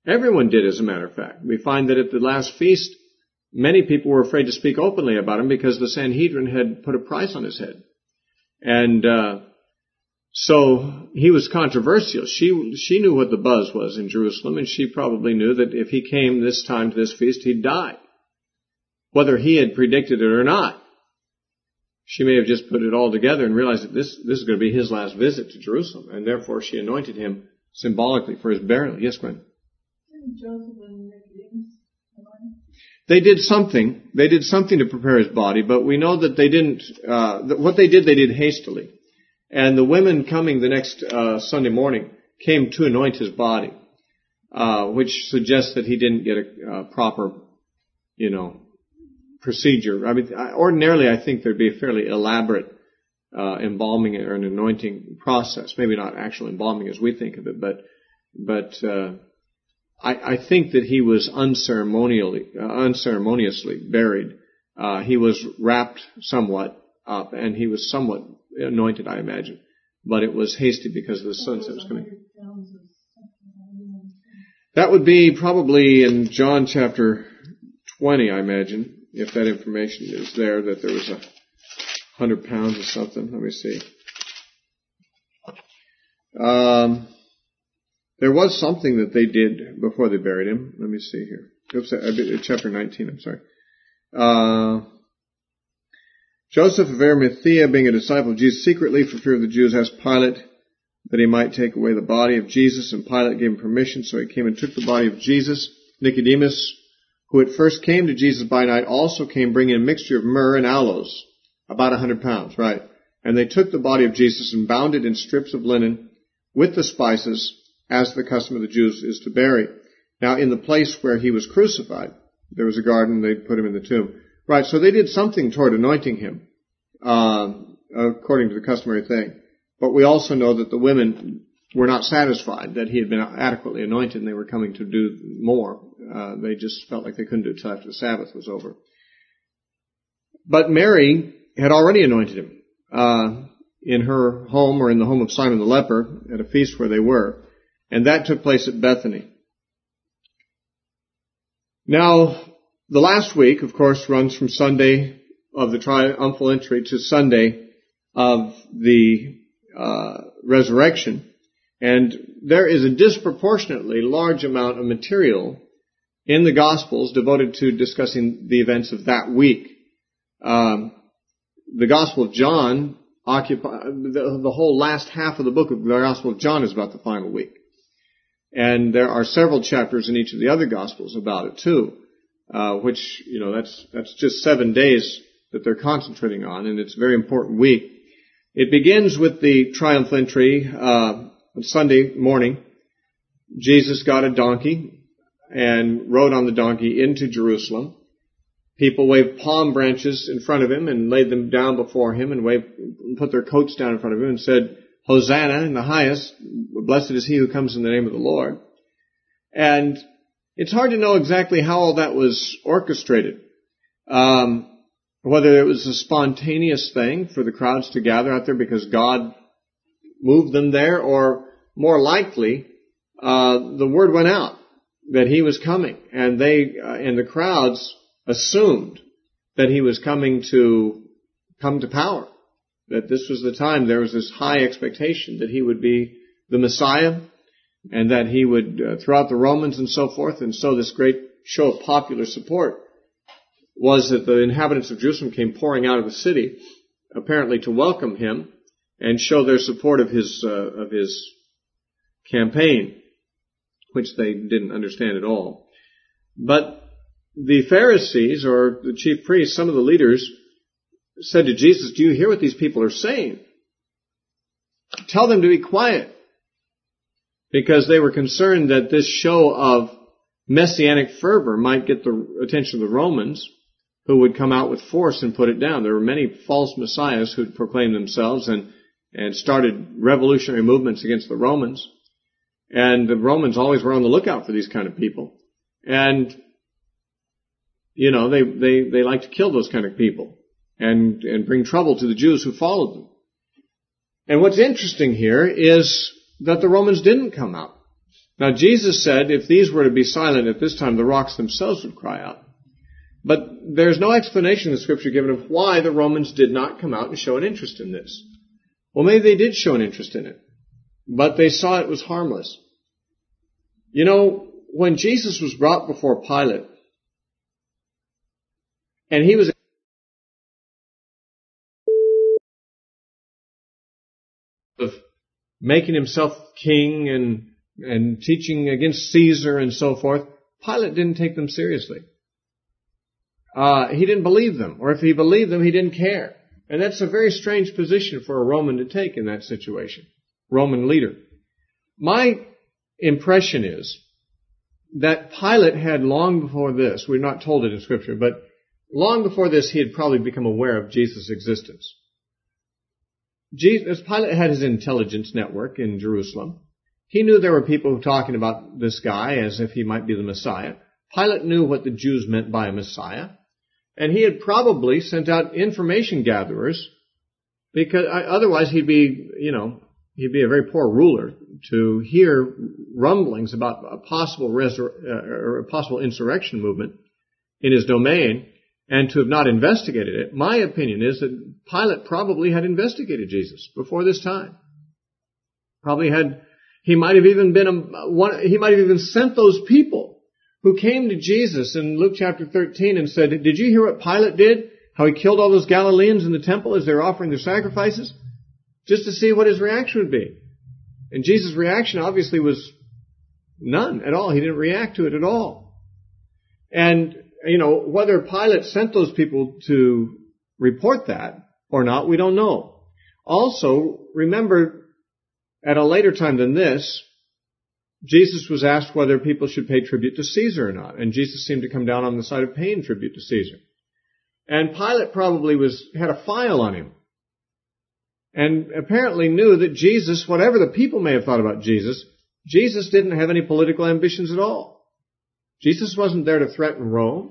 Speaker 1: Everyone did, as a matter of fact. We find that at the last feast, many people were afraid to speak openly about him because the Sanhedrin had put a price on his head. And uh so he was controversial. She she knew what the buzz was in Jerusalem, and she probably knew that if he came this time to this feast, he'd die. Whether he had predicted it or not, she may have just put it all together and realized that this, this is going to be his last visit to Jerusalem, and therefore she anointed him symbolically for his burial. Yes, Gwen?
Speaker 2: Joseph and Nicodemus.
Speaker 1: They did something. They did something to prepare his body, but we know that they didn't, uh, that what they did, they did hastily. And the women coming the next uh, Sunday morning came to anoint his body, uh, which suggests that he didn't get a, a proper, you know, procedure. I mean, ordinarily I think there'd be a fairly elaborate uh, embalming or an anointing process. Maybe not actual embalming as we think of it, but but uh, I, I think that he was unceremonially, uh, unceremoniously buried. Uh, he was wrapped somewhat up, and he was somewhat anointed, I imagine. But it was hasty because of the sunset was coming. That would be probably in John chapter twenty, I imagine, if that information is there, that there was a hundred pounds or something. Let me see. Um, there was something that they did before they buried him. Let me see here. Oops, chapter nineteen, I'm sorry. Uh, Joseph of Arimathea, being a disciple of Jesus, secretly, for fear of the Jews, asked Pilate that he might take away the body of Jesus, and Pilate gave him permission, so he came and took the body of Jesus. Nicodemus, who at first came to Jesus by night, also came bringing a mixture of myrrh and aloes, about a hundred pounds, right? And they took the body of Jesus and bound it in strips of linen with the spices, as the custom of the Jews is to bury. Now, in the place where he was crucified, there was a garden, they put him in the tomb. Right, so they did something toward anointing him, uh, according to the customary thing. But we also know that the women were not satisfied that he had been adequately anointed, and they were coming to do more. Uh, they just felt like they couldn't do it until after the Sabbath was over. But Mary had already anointed him uh, in her home, or in the home of Simon the leper, at a feast where they were. And that took place at Bethany. Now, the last week, of course, runs from Sunday of the triumphal entry to Sunday of the uh, resurrection. And there is a disproportionately large amount of material in the Gospels devoted to discussing the events of that week. Um, the Gospel of John occupy the, the whole last half of the book of the Gospel of John is about the final week. And there are several chapters in each of the other Gospels about it too, uh, which, you know, that's, that's just seven days that they're concentrating on, and it's a very important week. It begins with the triumphal entry, uh, on Sunday morning. Jesus got a donkey and rode on the donkey into Jerusalem. People waved palm branches in front of him and laid them down before him and waved, put their coats down in front of him and said, Hosanna in the highest, blessed is he who comes in the name of the Lord. And it's hard to know exactly how all that was orchestrated. Um, whether it was a spontaneous thing for the crowds to gather out there because God moved them there, or more likely, uh, the word went out that he was coming, and they, uh, and the crowds assumed that he was coming to come to power. That this was the time, there was this high expectation that he would be the Messiah, and that he would uh, throw out the Romans and so forth. And so this great show of popular support was that the inhabitants of Jerusalem came pouring out of the city, apparently to welcome him and show their support of his uh, of his campaign, which they didn't understand at all. But the Pharisees, or the chief priests, some of the leaders, said to Jesus, do you hear what these people are saying? Tell them to be quiet. Because they were concerned that this show of messianic fervor might get the attention of the Romans, who would come out with force and put it down. There were many false messiahs who proclaimed themselves and, and started revolutionary movements against the Romans. And the Romans always were on the lookout for these kind of people. And, you know, they, they, they like to kill those kind of people and, and bring trouble to the Jews who followed them. And what's interesting here is that the Romans didn't come out. Now Jesus said if these were to be silent at this time, the rocks themselves would cry out. But there's no explanation in the Scripture given of why the Romans did not come out and show an interest in this. Well, maybe they did show an interest in it, but they saw it was harmless. You know, when Jesus was brought before Pilate, and he was of making himself king and and teaching against Caesar and so forth, Pilate didn't take them seriously. Uh, he didn't believe them, or if he believed them, he didn't care. And that's a very strange position for a Roman to take in that situation, Roman leader. My impression is that Pilate had long before this, we're not told it in Scripture, but long before this he had probably become aware of Jesus' existence. Jesus, Pilate had his intelligence network in Jerusalem. He knew there were people who were talking about this guy as if he might be the Messiah. Pilate knew what the Jews meant by a Messiah. And he had probably sent out information gatherers because otherwise he'd be, you know, he'd be a very poor ruler to hear rumblings about a possible resur- uh, or a possible insurrection movement in his domain and to have not investigated it. My opinion is that Pilate probably had investigated Jesus before this time. Probably had, he might have even been a, one, he might have even sent those people who came to Jesus in Luke chapter thirteen and said, did you hear what Pilate did? How he killed all those Galileans in the temple as they were offering their sacrifices? Just to see what his reaction would be. And Jesus' reaction obviously was none at all. He didn't react to it at all. And, you know, whether Pilate sent those people to report that or not, we don't know. Also, remember, at a later time than this, Jesus was asked whether people should pay tribute to Caesar or not, and Jesus seemed to come down on the side of paying tribute to Caesar. And Pilate probably was had a file on him, and apparently knew that Jesus, whatever the people may have thought about Jesus, Jesus didn't have any political ambitions at all. Jesus wasn't there to threaten Rome.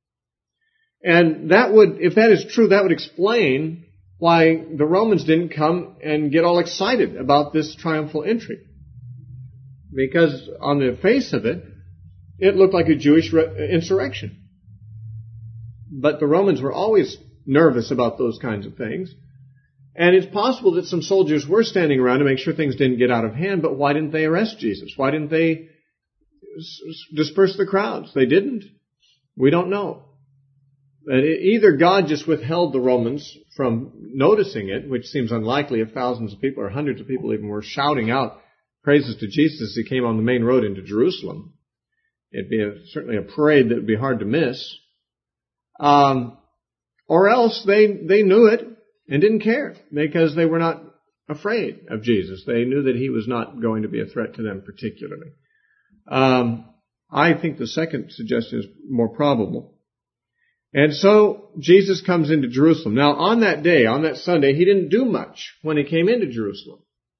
Speaker 1: And that would, if that is true, that would explain why the Romans didn't come and get all excited about this triumphal entry. Because on the face of it, it looked like a Jewish re- insurrection. But the Romans were always nervous about those kinds of things. And it's possible that some soldiers were standing around to make sure things didn't get out of hand, but why didn't they arrest Jesus? Why didn't they s- disperse the crowds? They didn't. We don't know. Either God just withheld the Romans from noticing it, which seems unlikely if thousands of people or hundreds of people even were shouting out praises to Jesus as he came on the main road into Jerusalem. It'd be a, certainly a parade that would be hard to miss. Um, or else they, they knew it and didn't care because they were not afraid of Jesus. They knew that he was not going to be a threat to them particularly. Um, I think the second suggestion is more probable. And so Jesus comes into Jerusalem. Now on that day, on that Sunday, he didn't do much when he came into Jerusalem.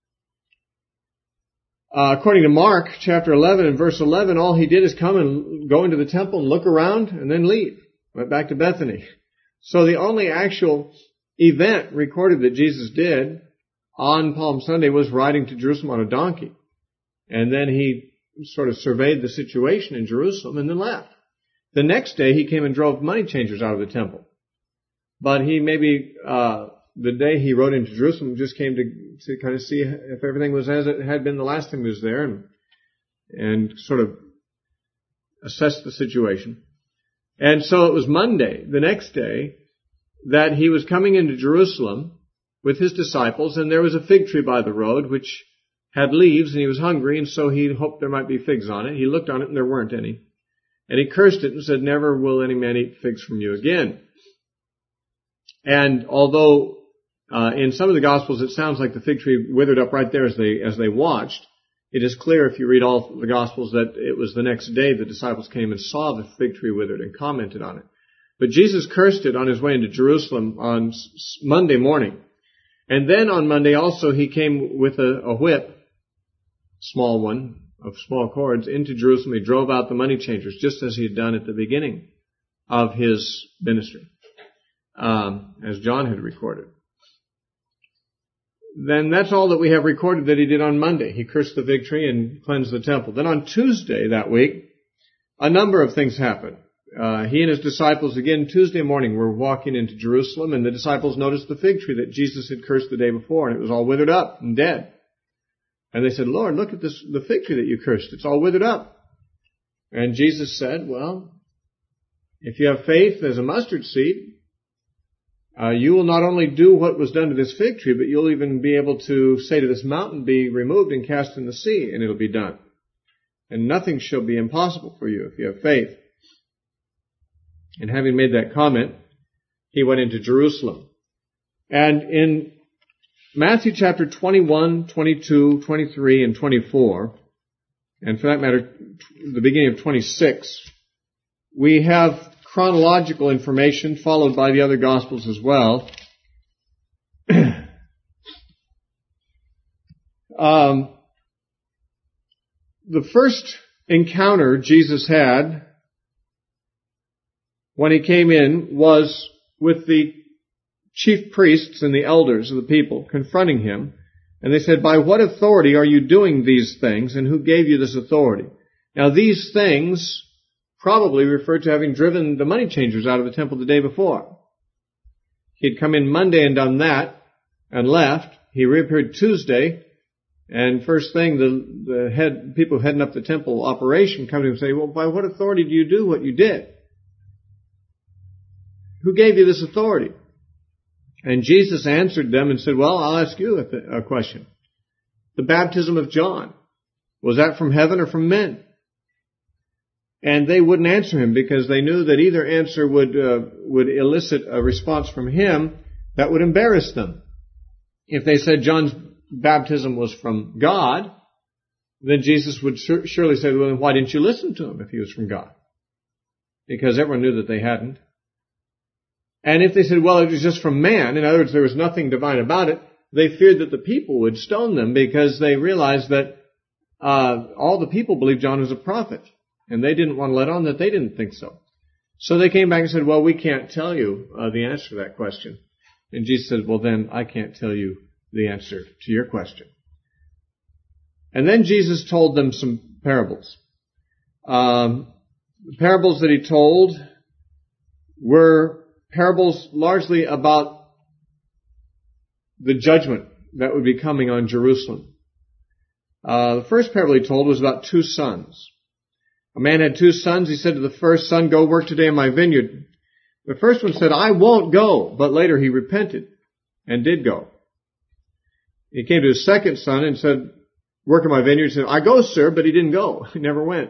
Speaker 1: Uh, according to Mark chapter eleven and verse eleven, all he did is come and go into the temple and look around and then leave. Went back to Bethany. So the only actual event recorded that Jesus did on Palm Sunday was riding to Jerusalem on a donkey. And then he sort of surveyed the situation in Jerusalem and then left. The next day he came and drove money changers out of the temple. But he maybe, uh, the day he rode into Jerusalem just came to, to kind of see if everything was as it had been the last time he was there and, and sort of assess the situation. And so it was Monday, the next day, that he was coming into Jerusalem with his disciples, and there was a fig tree by the road which had leaves, and he was hungry, and so he hoped there might be figs on it. He looked on it, and there weren't any. And he cursed it and said, "Never will any man eat figs from you again." And although uh, in some of the Gospels it sounds like the fig tree withered up right there as they as they watched, it is clear if you read all the Gospels that it was the next day the disciples came and saw the fig tree withered and commented on it. But Jesus cursed it on his way into Jerusalem on Monday morning. And then on Monday also he came with a, a whip, small one, of small cords, into Jerusalem. He drove out the money changers, just as he had done at the beginning of his ministry, um, as John had recorded. then that's all that we have recorded that he did on Monday. He cursed the fig tree and cleansed the temple. Then on Tuesday that week, a number of things happened. Uh, he and his disciples, again, Tuesday morning, were walking into Jerusalem, and the disciples noticed the fig tree that Jesus had cursed the day before, and it was all withered up and dead. And they said, Lord, look at this, the fig tree that you cursed. It's all withered up. And Jesus said, well, if you have faith as a mustard seed, uh, you will not only do what was done to this fig tree, but you'll even be able to say to this mountain, be removed and cast in the sea, and it'll be done. And nothing shall be impossible for you if you have faith. And having made that comment, he went into Jerusalem. And in Matthew chapter twenty-one, twenty-two, twenty-three, and twenty-four, and for that matter, the beginning of twenty-six, we have chronological information followed by the other Gospels as well. um, the first encounter Jesus had when he came in was with the chief priests and the elders of the people confronting him. And they said, by what authority are you doing these things, and who gave you this authority? Now these things probably refer to having driven the money changers out of the temple the day before. He'd come in Monday and done that and left. He reappeared Tuesday, and first thing the, the head people heading up the temple operation come to him and say, well, by what authority do you do what you did? Who gave you this authority? And Jesus answered them and said, well, I'll ask you a, th- a question. The baptism of John, was that from heaven or from men? And they wouldn't answer him because they knew that either answer would uh, would elicit a response from him that would embarrass them. If they said John's baptism was from God, then Jesus would sur- surely say, well, then why didn't you listen to him if he was from God? Because everyone knew that they hadn't. And if they said, well, it was just from man, in other words, there was nothing divine about it, they feared that the people would stone them because they realized that uh, all the people believed John was a prophet. And they didn't want to let on that they didn't think so. So they came back and said, well, we can't tell you uh, the answer to that question. And Jesus said, well, then I can't tell you the answer to your question. And then Jesus told them some parables. Um, the parables that he told were parables largely about the judgment that would be coming on Jerusalem. Uh, the first parable he told was about two sons. A man had two sons. He said to the first son, go work today in my vineyard. The first one said, I won't go. But later he repented and did go. He came to his second son and said, work in my vineyard. He said, I go, sir, but he didn't go. He never went.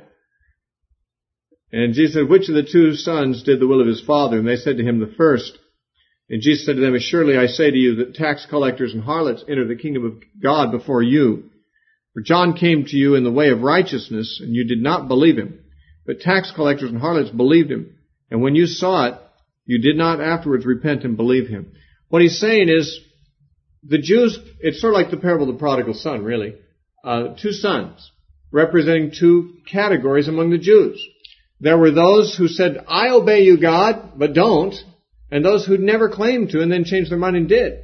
Speaker 1: And Jesus said, which of the two sons did the will of his father? And they said to him, the first. And Jesus said to them, surely I say to you that tax collectors and harlots enter the kingdom of God before you. For John came to you in the way of righteousness, and you did not believe him. But tax collectors and harlots believed him. And when you saw it, you did not afterwards repent and believe him. What he's saying is, the Jews, it's sort of like the parable of the prodigal son, really. Uh, two sons, representing two categories among the Jews. There were those who said, I obey you, God, but don't. And those who'd never claimed to and then changed their mind and did.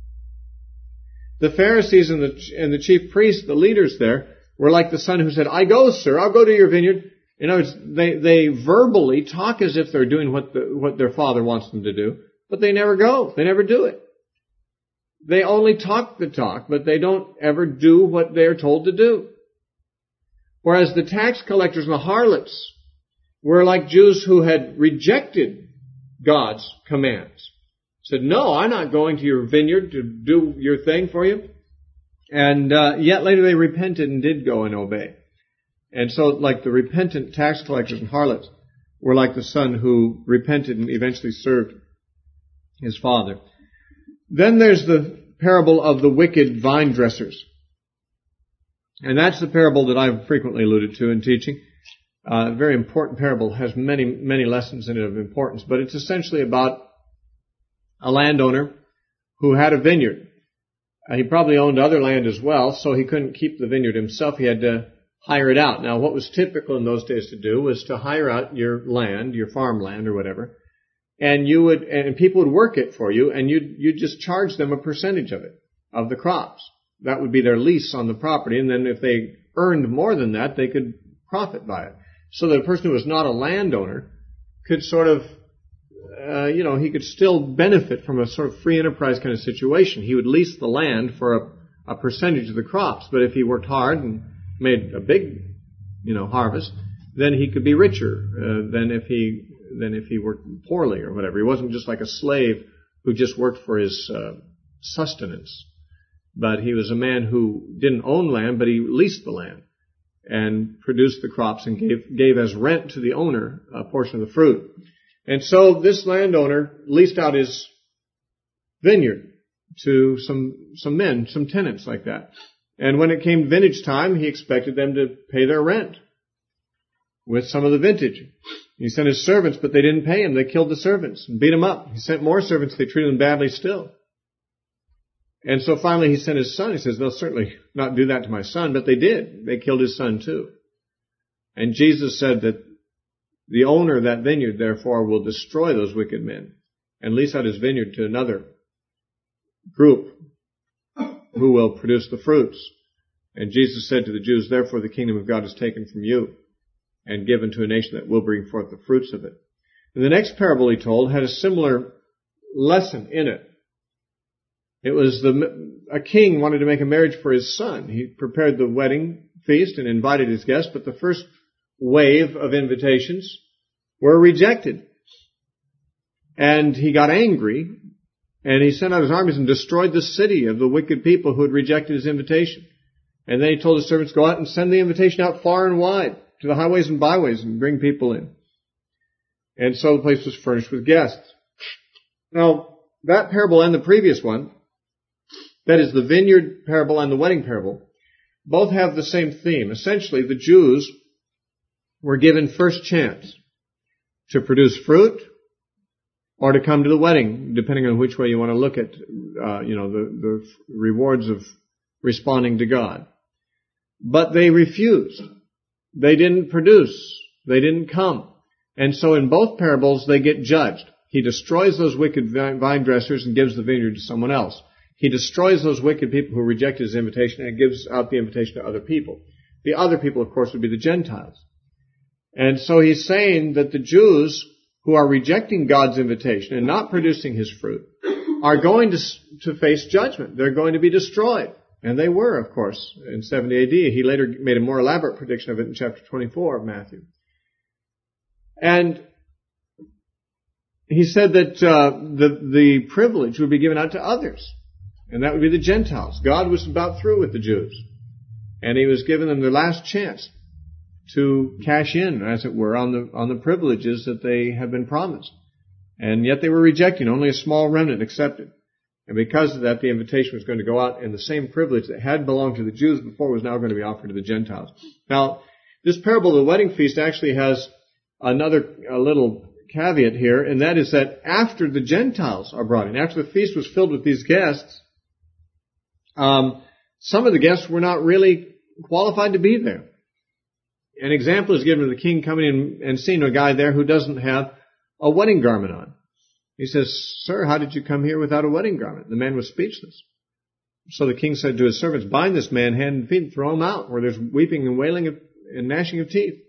Speaker 1: The Pharisees and the, and the chief priests, the leaders there, were like the son who said, I go, sir, I'll go to your vineyard. In other words, they, they verbally talk as if they're doing what the, what their father wants them to do, but they never go. They never do it. They only talk the talk, but they don't ever do what they're told to do. Whereas the tax collectors and the harlots were like Jews who had rejected God's commands. Said, no, I'm not going to your vineyard to do your thing for you. And uh, yet later they repented and did go and obey. And so like the repentant tax collectors and harlots were like the son who repented and eventually served his father. Then there's the parable of the wicked vine dressers. And that's the parable that I've frequently alluded to in teaching. Uh, a very important parable, has many, many lessons in it of importance, but it's essentially about a landowner who had a vineyard. Uh, he probably owned other land as well, so he couldn't keep the vineyard himself. He had to hire it out. Now, what was typical in those days to do was to hire out your land, your farmland or whatever, and you would, and people would work it for you, and you'd, you'd just charge them a percentage of it. of the crops. That would be their lease on the property, and then if they earned more than that, they could profit by it. So that a person who was not a landowner could sort of, uh, you know, he could still benefit from a sort of free enterprise kind of situation. He would lease the land for a, a percentage of the crops, but if he worked hard and made a big, you know, harvest, then he could be richer uh, than if he than if he worked poorly or whatever. He wasn't just like a slave who just worked for his uh, sustenance, but he was a man who didn't own land, but he leased the land and produced the crops and gave gave as rent to the owner a portion of the fruit. And so this landowner leased out his vineyard to some some men, some tenants like that. And when it came vintage time, he expected them to pay their rent with some of the vintage. He sent his servants, but they didn't pay him. They killed the servants and beat them up. He sent more servants. They treated them badly still. And so finally he sent his son. He says, they'll certainly not do that to my son, but they did. They killed his son too. And Jesus said that the owner of that vineyard, therefore, will destroy those wicked men and lease out his vineyard to another group who will produce the fruits. And Jesus said to the Jews, therefore the kingdom of God is taken from you and given to a nation that will bring forth the fruits of it. And the next parable he told had a similar lesson in it. It was the, a king wanted to make a marriage for his son. He prepared the wedding feast and invited his guests, but the first wave of invitations were rejected. And he got angry, and he sent out his armies and destroyed the city of the wicked people who had rejected his invitation. And then he told his servants, go out and send the invitation out far and wide to the highways and byways and bring people in. And so the place was furnished with guests. Now, that parable and the previous one, that is the vineyard parable and the wedding parable, both have the same theme. Essentially, the Jews were given first chance to produce fruit or to come to the wedding, depending on which way you want to look at, uh, you know, the, the rewards of responding to God. But they refused. They didn't produce. They didn't come. And so in both parables, they get judged. He destroys those wicked vine dressers and gives the vineyard to someone else. He destroys those wicked people who rejected his invitation and gives out the invitation to other people. The other people, of course, would be the Gentiles. And so he's saying that the Jews who are rejecting God's invitation and not producing his fruit are going to, to face judgment. They're going to be destroyed. And they were, of course, in seventy A D. He later made a more elaborate prediction of it in chapter twenty-four of Matthew. And he said that uh, the, the privilege would be given out to others. And that would be the Gentiles. God was about through with the Jews. And he was giving them their last chance to cash in, as it were, on the on the privileges that they had been promised. And yet they were rejecting. Only a small remnant accepted. And because of that, the invitation was going to go out, and the same privilege that had belonged to the Jews before was now going to be offered to the Gentiles. Now, this parable of the wedding feast actually has another a little caveat here, and that is that after the Gentiles are brought in, after the feast was filled with these guests, um, some of the guests were not really qualified to be there. An example is given of the king coming in and seeing a guy there who doesn't have a wedding garment on. He says, sir, how did you come here without a wedding garment? The man was speechless. So the king said to his servants, bind this man hand and feet and throw him out where there's weeping and wailing and gnashing of teeth.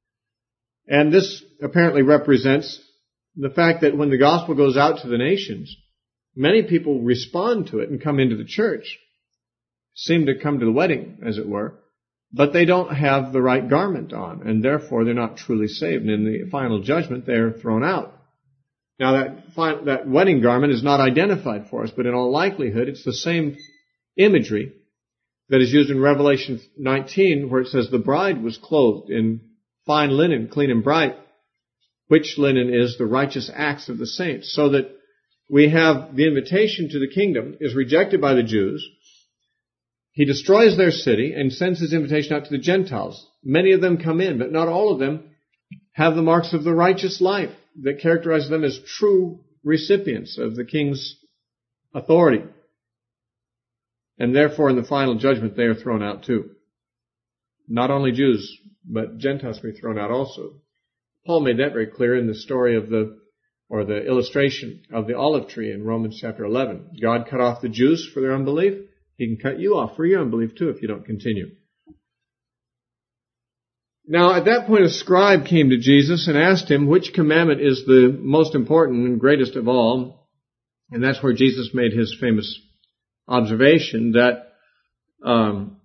Speaker 1: And this apparently represents the fact that when the gospel goes out to the nations, many people respond to it and come into the church, seem to come to the wedding, as it were, but they don't have the right garment on, and therefore they're not truly saved. And in the final judgment, they're thrown out. Now, that final, that wedding garment is not identified for us, but in all likelihood, it's the same imagery that is used in Revelation nineteen, where it says the bride was clothed in fine linen, clean and bright, which linen is the righteous acts of the saints. So that we have the invitation to the kingdom is rejected by the Jews. He destroys their city and sends his invitation out to the Gentiles. Many of them come in, but not all of them have the marks of the righteous life that characterize them as true recipients of the king's authority. And therefore, in the final judgment, they are thrown out too. Not only Jews, but Gentiles will be thrown out also. Paul made that very clear in the story of the, or the illustration of the olive tree in Romans chapter eleven. God cut off the Jews for their unbelief, He can cut you off for your unbelief too if you don't continue. Now, at that point, a scribe came to Jesus and asked him which commandment is the most important and greatest of all. And that's where Jesus made his famous observation that, um,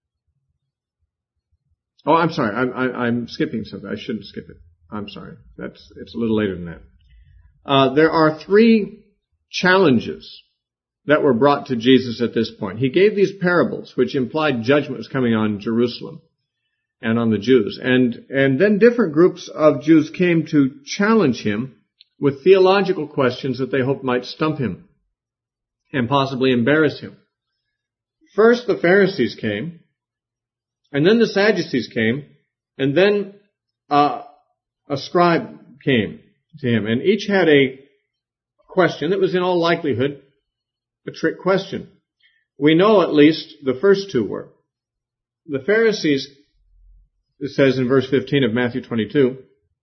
Speaker 1: oh, I'm sorry, I'm, I'm skipping something. I shouldn't skip it. I'm sorry. That's, it's a little later than that. Uh, there are three challenges that were brought to Jesus at this point. He gave these parables, which implied judgment was coming on Jerusalem and on the Jews. And, and then different groups of Jews came to challenge him with theological questions that they hoped might stump him and possibly embarrass him. First, the Pharisees came, and then the Sadducees came, and then uh, a scribe came to him. And each had a question that was in all likelihood a trick question. We know at least the first two were. The Pharisees, it says in verse fifteen of Matthew twenty-two,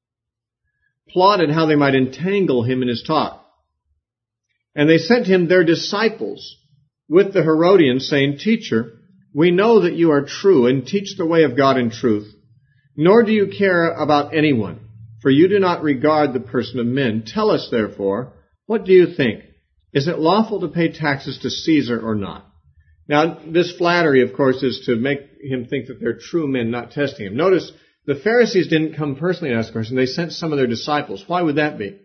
Speaker 1: plotted how they might entangle him in his talk. And they sent him their disciples with the Herodians, saying, Teacher, we know that you are true and teach the way of God in truth, nor do you care about anyone, for you do not regard the person of men. Tell us, therefore, what do you think? Is it lawful to pay taxes to Caesar or not? Now, this flattery, of course, is to make him think that they're true men, not testing him. Notice, the Pharisees didn't come personally and ask a question. They sent some of their disciples. Why would that be?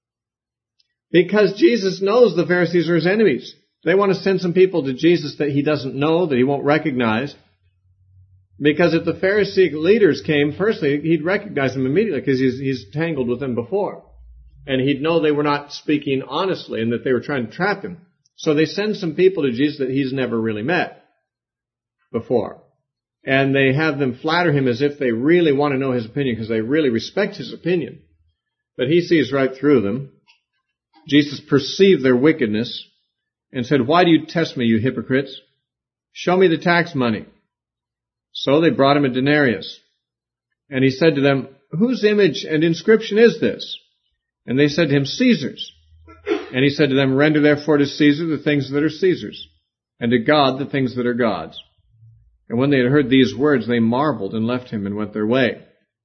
Speaker 1: Because Jesus knows the Pharisees are his enemies. They want to send some people to Jesus that he doesn't know, that he won't recognize. Because if the Pharisee leaders came personally, he'd recognize them immediately because he's, he's tangled with them before. And he'd know they were not speaking honestly and that they were trying to trap him. So they send some people to Jesus that he's never really met before. And they have them flatter him as if they really want to know his opinion because they really respect his opinion. But he sees right through them. Jesus perceived their wickedness and said, Why do you test me, you hypocrites? Show me the tax money. So they brought him a denarius. And he said to them, Whose image and inscription is this? And they said to him, Caesar's. And he said to them, Render therefore to Caesar the things that are Caesar's, and to God the things that are God's. And when they had heard these words, they marveled and left him and went their way.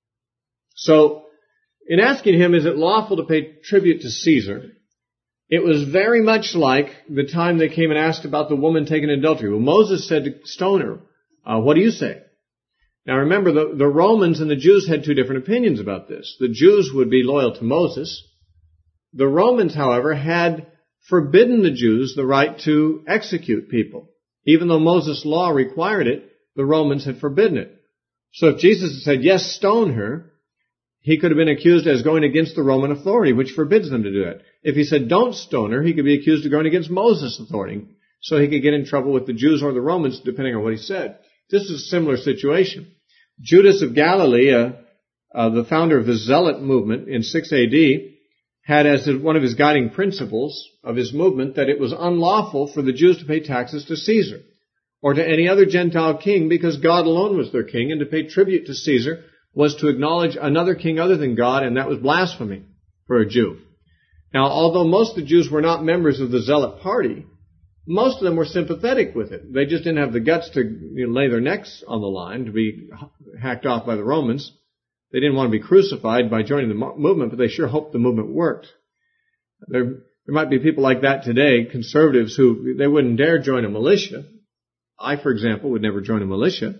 Speaker 1: So, in asking him, is it lawful to pay tribute to Caesar, it was very much like the time they came and asked about the woman taken in adultery. Well, Moses said to stone her, uh, what do you say? Now remember, the, the Romans and the Jews had two different opinions about this. The Jews would be loyal to Moses. The Romans, however, had forbidden the Jews the right to execute people. Even though Moses' law required it, the Romans had forbidden it. So if Jesus had said, yes, stone her, he could have been accused as going against the Roman authority, which forbids them to do it. If he said, don't stone her, he could be accused of going against Moses' authority. So he could get in trouble with the Jews or the Romans, depending on what he said. This is a similar situation. Judas of Galilee, uh, uh, the founder of the Zealot movement in six A D, had as one of his guiding principles of his movement that it was unlawful for the Jews to pay taxes to Caesar or to any other Gentile king because God alone was their king, and to pay tribute to Caesar was to acknowledge another king other than God, and that was blasphemy for a Jew. Now, although most of the Jews were not members of the Zealot party, most of them were sympathetic with it. They just didn't have the guts to you know, lay their necks on the line to be hacked off by the Romans. They didn't want to be crucified by joining the movement, but they sure hoped the movement worked. There, there might be people like that today, conservatives, who they wouldn't dare join a militia. I, for example, would never join a militia.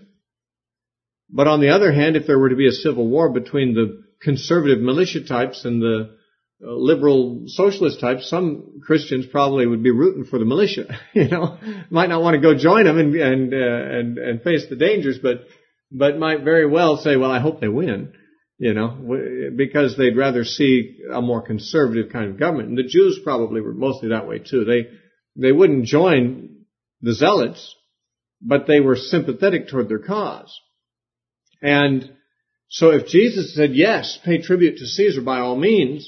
Speaker 1: But on the other hand, if there were to be a civil war between the conservative militia types and the uh, liberal socialist types, some Christians probably would be rooting for the militia. You know, might not want to go join them and and uh, and, and face the dangers, but but might very well say, well, I hope they win. You know, because they'd rather see a more conservative kind of government. And the Jews probably were mostly that way too. They they wouldn't join the Zealots, but they were sympathetic toward their cause. And so if Jesus said, yes, pay tribute to Caesar by all means,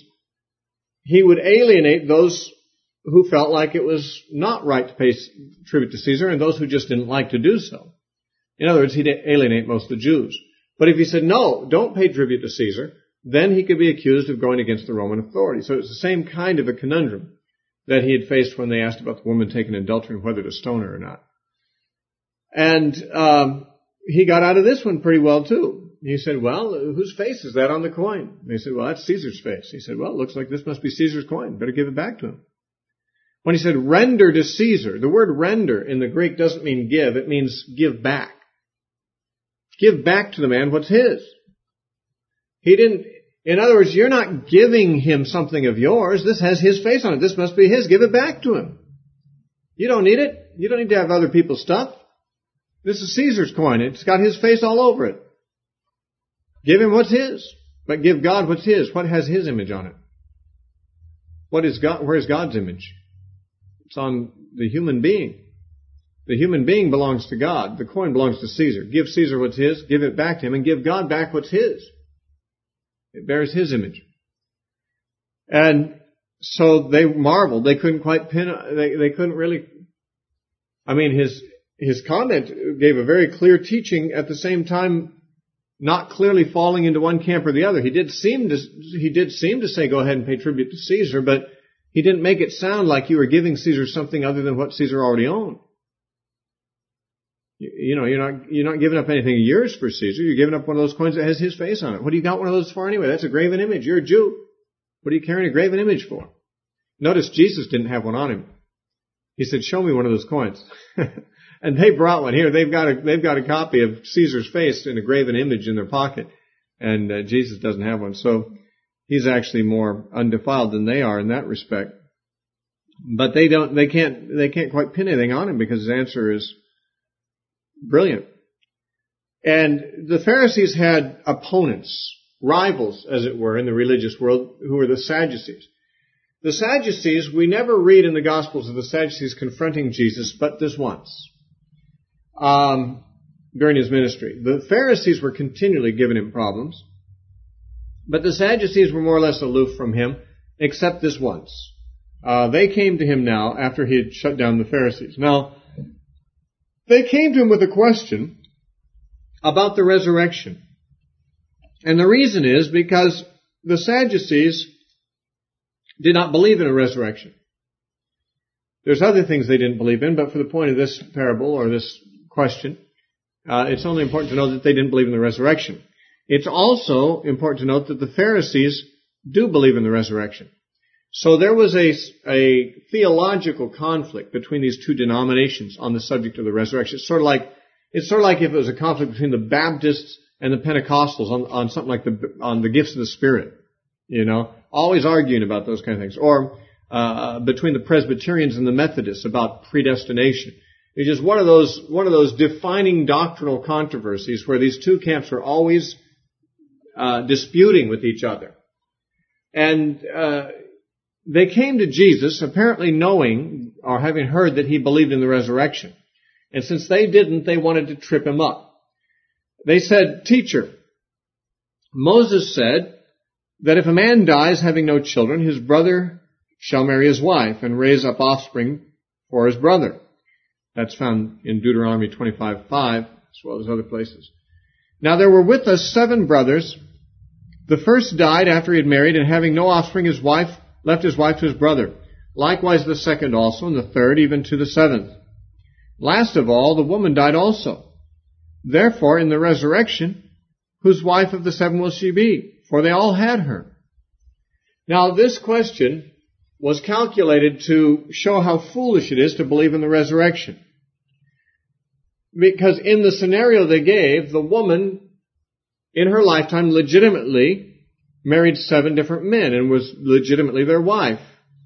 Speaker 1: he would alienate those who felt like it was not right to pay tribute to Caesar and those who just didn't like to do so. In other words, he'd alienate most of the Jews. But if he said, no, don't pay tribute to Caesar, then he could be accused of going against the Roman authority. So it's the same kind of a conundrum that he had faced when they asked about the woman taken in adultery and whether to stone her or not. And um, he got out of this one pretty well too. He said, well, whose face is that on the coin? And they said, well, that's Caesar's face. He said, well, it looks like this must be Caesar's coin. Better give it back to him. When he said render to Caesar, the word render in the Greek doesn't mean give. It means give back. Give back to the man what's his. He didn't, in other words, you're not giving him something of yours. This has his face on it. This must be his. Give it back to him. You don't need it. You don't need to have other people's stuff. This is Caesar's coin. It's got his face all over it. Give him what's his. But give God what's his. What has his image on it? What is God? Where is God's image? It's on the human being. The human being belongs to God. The coin belongs to Caesar. Give Caesar what's his. Give it back to him. And give God back what's his. It bears his image. And so they marveled. They couldn't quite pin, they, they couldn't really, I mean, his, his comment gave a very clear teaching, at the same time not clearly falling into one camp or the other. He did seem to, he did seem to say go ahead and pay tribute to Caesar, but he didn't make it sound like you were giving Caesar something other than what Caesar already owned. You, you know, you're not, you're not giving up anything of yours for Caesar. You're giving up one of those coins that has his face on it. What do you got one of those for anyway? That's a graven image. You're a Jew. What are you carrying a graven image for? Notice Jesus didn't have one on him. He said, show me one of those coins. And they brought one here. They've got a, they've got a copy of Caesar's face in a graven image in their pocket. And uh, Jesus doesn't have one. So he's actually more undefiled than they are in that respect. But they don't, they can't, they can't quite pin anything on him because his answer is brilliant. And the Pharisees had opponents, rivals, as it were, in the religious world, who were the Sadducees. The Sadducees, we never read in the Gospels of the Sadducees confronting Jesus, but this once, um, during his ministry. The Pharisees were continually giving him problems, but the Sadducees were more or less aloof from him, except this once. Uh, they came to him now after he had shut down the Pharisees. Now, they came to him with a question about the resurrection. And the reason is because the Sadducees did not believe in a resurrection. There's other things they didn't believe in, but for the point of this parable or this question, uh, it's only important to know that they didn't believe in the resurrection. It's also important to note that the Pharisees do believe in the resurrection. So there was a, a theological conflict between these two denominations on the subject of the resurrection. It's sort of like, it's sort of like if it was a conflict between the Baptists and the Pentecostals on, on something like the, on the gifts of the Spirit. You know, always arguing about those kind of things. Or, uh, between the Presbyterians and the Methodists about predestination. It's just one of those, one of those defining doctrinal controversies where these two camps are always, uh, disputing with each other. And, uh, they came to Jesus apparently knowing or having heard that he believed in the resurrection. And since they didn't, they wanted to trip him up. They said, "Teacher, Moses said that if a man dies having no children, his brother shall marry his wife and raise up offspring for his brother." That's found in Deuteronomy twenty-five five, as well as other places. "Now there were with us seven brothers. The first died after he had married, and having no offspring, his wife left his wife to his brother. Likewise the second also, and the third even to the seventh. Last of all, the woman died also. Therefore, in the resurrection, whose wife of the seven will she be? For they all had her." Now, this question was calculated to show how foolish it is to believe in the resurrection. Because in the scenario they gave, the woman, in her lifetime, legitimately married seven different men and was legitimately their wife.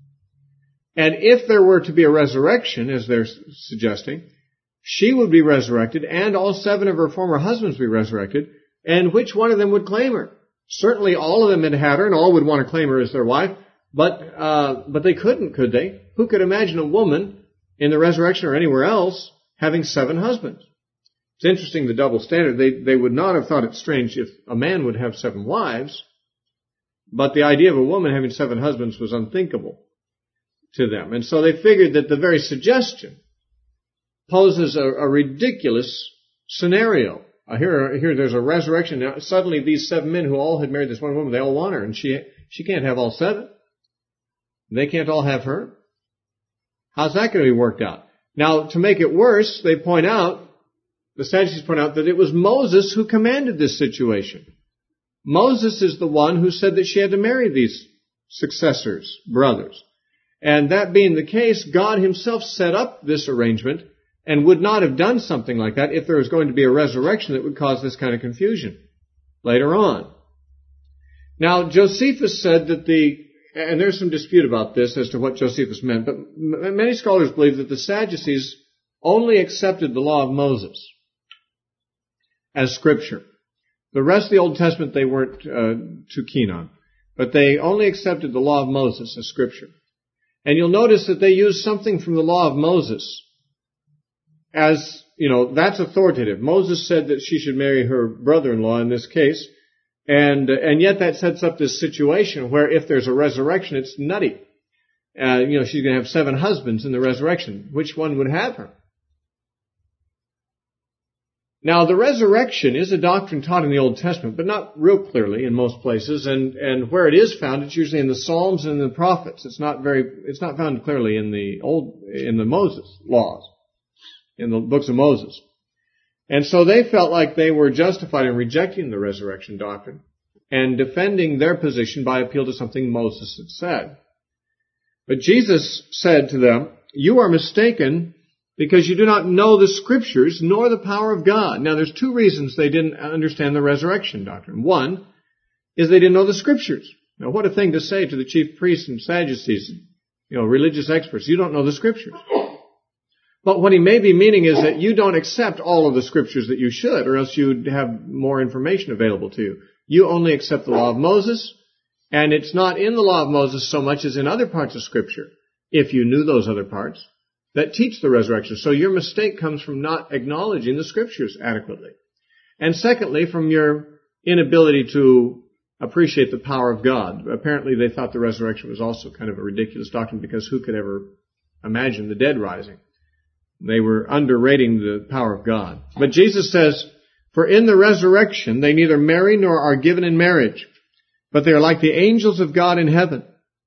Speaker 1: And if there were to be a resurrection, as they're suggesting, she would be resurrected and all seven of her former husbands would be resurrected. And which one of them would claim her? Certainly all of them had had her and all would want to claim her as their wife, but, uh, but they couldn't, could they? Who could imagine a woman in the resurrection or anywhere else having seven husbands? It's interesting, the double standard. They, they would not have thought it strange if a man would have seven wives, but the idea of a woman having seven husbands was unthinkable to them. And so they figured that the very suggestion poses a, a ridiculous scenario. Uh, here, here there's a resurrection. Now, suddenly these seven men who all had married this one woman, they all want her, and she, she can't have all seven. They can't all have her. How's that going to be worked out? Now, to make it worse, they point out the Sadducees point out that it was Moses who commanded this situation. Moses is the one who said that she had to marry these successors, brothers. And that being the case, God himself set up this arrangement and would not have done something like that if there was going to be a resurrection that would cause this kind of confusion later on. Now, Josephus said that the, and there's some dispute about this as to what Josephus meant, but many scholars believe that the Sadducees only accepted the law of Moses as scripture. The rest of the Old Testament they weren't uh, too keen on, but they only accepted the law of Moses as scripture. And you'll notice that they use something from the law of Moses as, you know, that's authoritative. Moses said that she should marry her brother-in-law in this case, and and yet that sets up this situation where if there's a resurrection, it's nutty. Uh, you know, she's going to have seven husbands in the resurrection. Which one would have her? Now, the resurrection is a doctrine taught in the Old Testament, but not real clearly in most places. And, and where it is found, it's usually in the Psalms and in the prophets. It's not very, it's not found clearly in the old, in the Moses laws, in the books of Moses. And so they felt like they were justified in rejecting the resurrection doctrine and defending their position by appeal to something Moses had said. But Jesus said to them, "You are mistaken, because you do not know the Scriptures nor the power of God." Now, there's two reasons they didn't understand the resurrection doctrine. One is they didn't know the Scriptures. Now, what a thing to say to the chief priests and Sadducees, you know, religious experts. You don't know the Scriptures. But what he may be meaning is that you don't accept all of the Scriptures that you should, or else you'd have more information available to you. You only accept the law of Moses, and it's not in the law of Moses so much as in other parts of Scripture, if you knew those other parts, that teach the resurrection. So your mistake comes from not acknowledging the Scriptures adequately. And secondly, from your inability to appreciate the power of God. Apparently they thought the resurrection was also kind of a ridiculous doctrine, because who could ever imagine the dead rising? They were underrating the power of God. But Jesus says, "For in the resurrection they neither marry nor are given in marriage, but they are like the angels of God in heaven."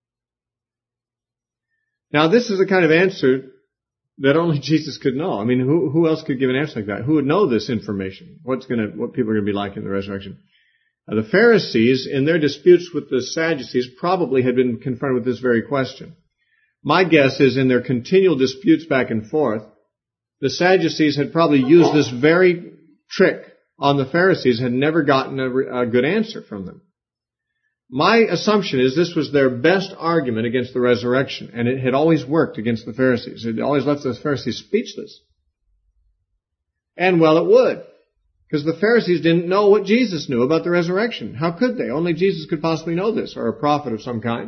Speaker 1: Now this is the kind of answer that only Jesus could know. I mean, who, who else could give an answer like that? Who would know this information? What's going to, what people are going to be like in the resurrection? Now, the Pharisees, in their disputes with the Sadducees, probably had been confronted with this very question. My guess is, in their continual disputes back and forth, the Sadducees had probably used this very trick on the Pharisees, had never gotten a, a good answer from them. My assumption is this was their best argument against the resurrection, and it had always worked against the Pharisees. It always left the Pharisees speechless. And well, it would, because the Pharisees didn't know what Jesus knew about the resurrection. How could they? Only Jesus could possibly know this, or a prophet of some kind.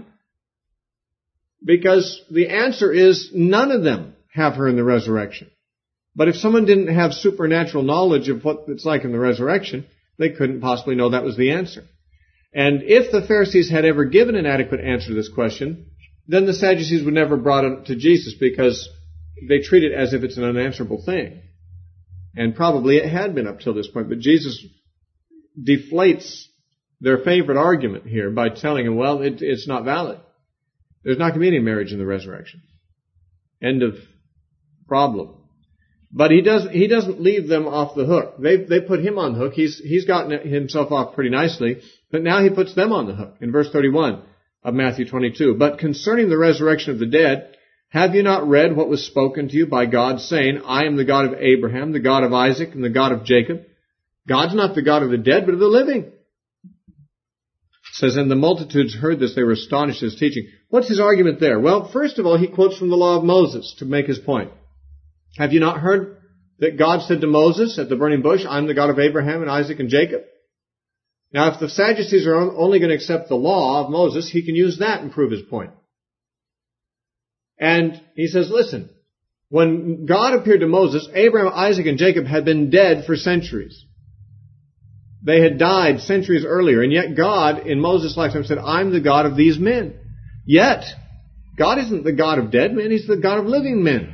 Speaker 1: Because the answer is none of them have her in the resurrection. But if someone didn't have supernatural knowledge of what it's like in the resurrection, they couldn't possibly know that was the answer. And if the Pharisees had ever given an adequate answer to this question, then the Sadducees would never have brought it to Jesus, because they treat it as if it's an unanswerable thing. And probably it had been up till this point, but Jesus deflates their favorite argument here by telling them, well, it, it's not valid. There's not going to be any marriage in the resurrection. End of problem. But he doesn't, he doesn't leave them off the hook. They, they put him on the hook. He's, he's gotten himself off pretty nicely, but now he puts them on the hook in verse thirty-one of Matthew twenty-two. "But concerning the resurrection of the dead, have you not read what was spoken to you by God, saying, I am the God of Abraham, the God of Isaac, and the God of Jacob? God's not the God of the dead, but of the living." It says, "And the multitudes heard this, they were astonished at his teaching." What's his argument there? Well, first of all, he quotes from the law of Moses to make his point. Have you not heard that God said to Moses at the burning bush, I'm the God of Abraham and Isaac and Jacob? Now, if the Sadducees are only going to accept the law of Moses, he can use that and prove his point. And he says, listen, when God appeared to Moses, Abraham, Isaac, and Jacob had been dead for centuries. They had died centuries earlier, and yet God, in Moses' lifetime, said, I'm the God of these men. Yet, God isn't the God of dead men, He's the God of living men.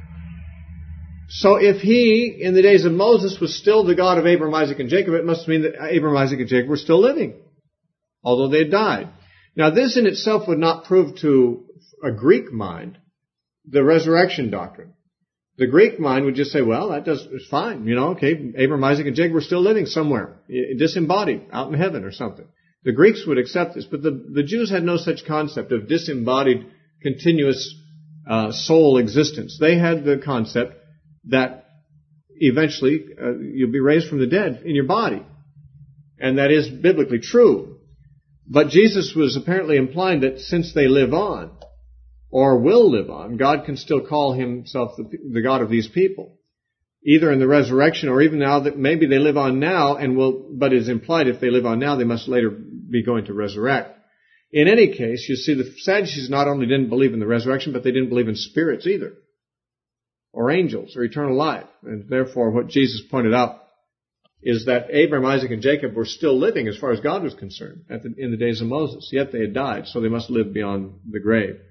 Speaker 1: So if He, in the days of Moses, was still the God of Abraham, Isaac, and Jacob, it must mean that Abraham, Isaac, and Jacob were still living, although they had died. Now, this in itself would not prove to a Greek mind the resurrection doctrine. The Greek mind would just say, well, that does, it's fine. You know, okay, Abraham, Isaac, and Jacob were still living somewhere, disembodied, out in heaven or something. The Greeks would accept this, but the, the Jews had no such concept of disembodied, continuous uh, soul existence. They had the concept that eventually uh, you'll be raised from the dead in your body. And that is biblically true. But Jesus was apparently implying that since they live on, or will live on, God can still call himself the, the God of these people. Either in the resurrection or even now that maybe they live on now and will, but it's implied if they live on now, they must later be going to resurrect. In any case, you see the Sadducees not only didn't believe in the resurrection, but they didn't believe in spirits either, or angels, or eternal life. And therefore what Jesus pointed out is that Abraham, Isaac, and Jacob were still living as far as God was concerned at the, in the days of Moses. Yet they had died, so they must live beyond the grave.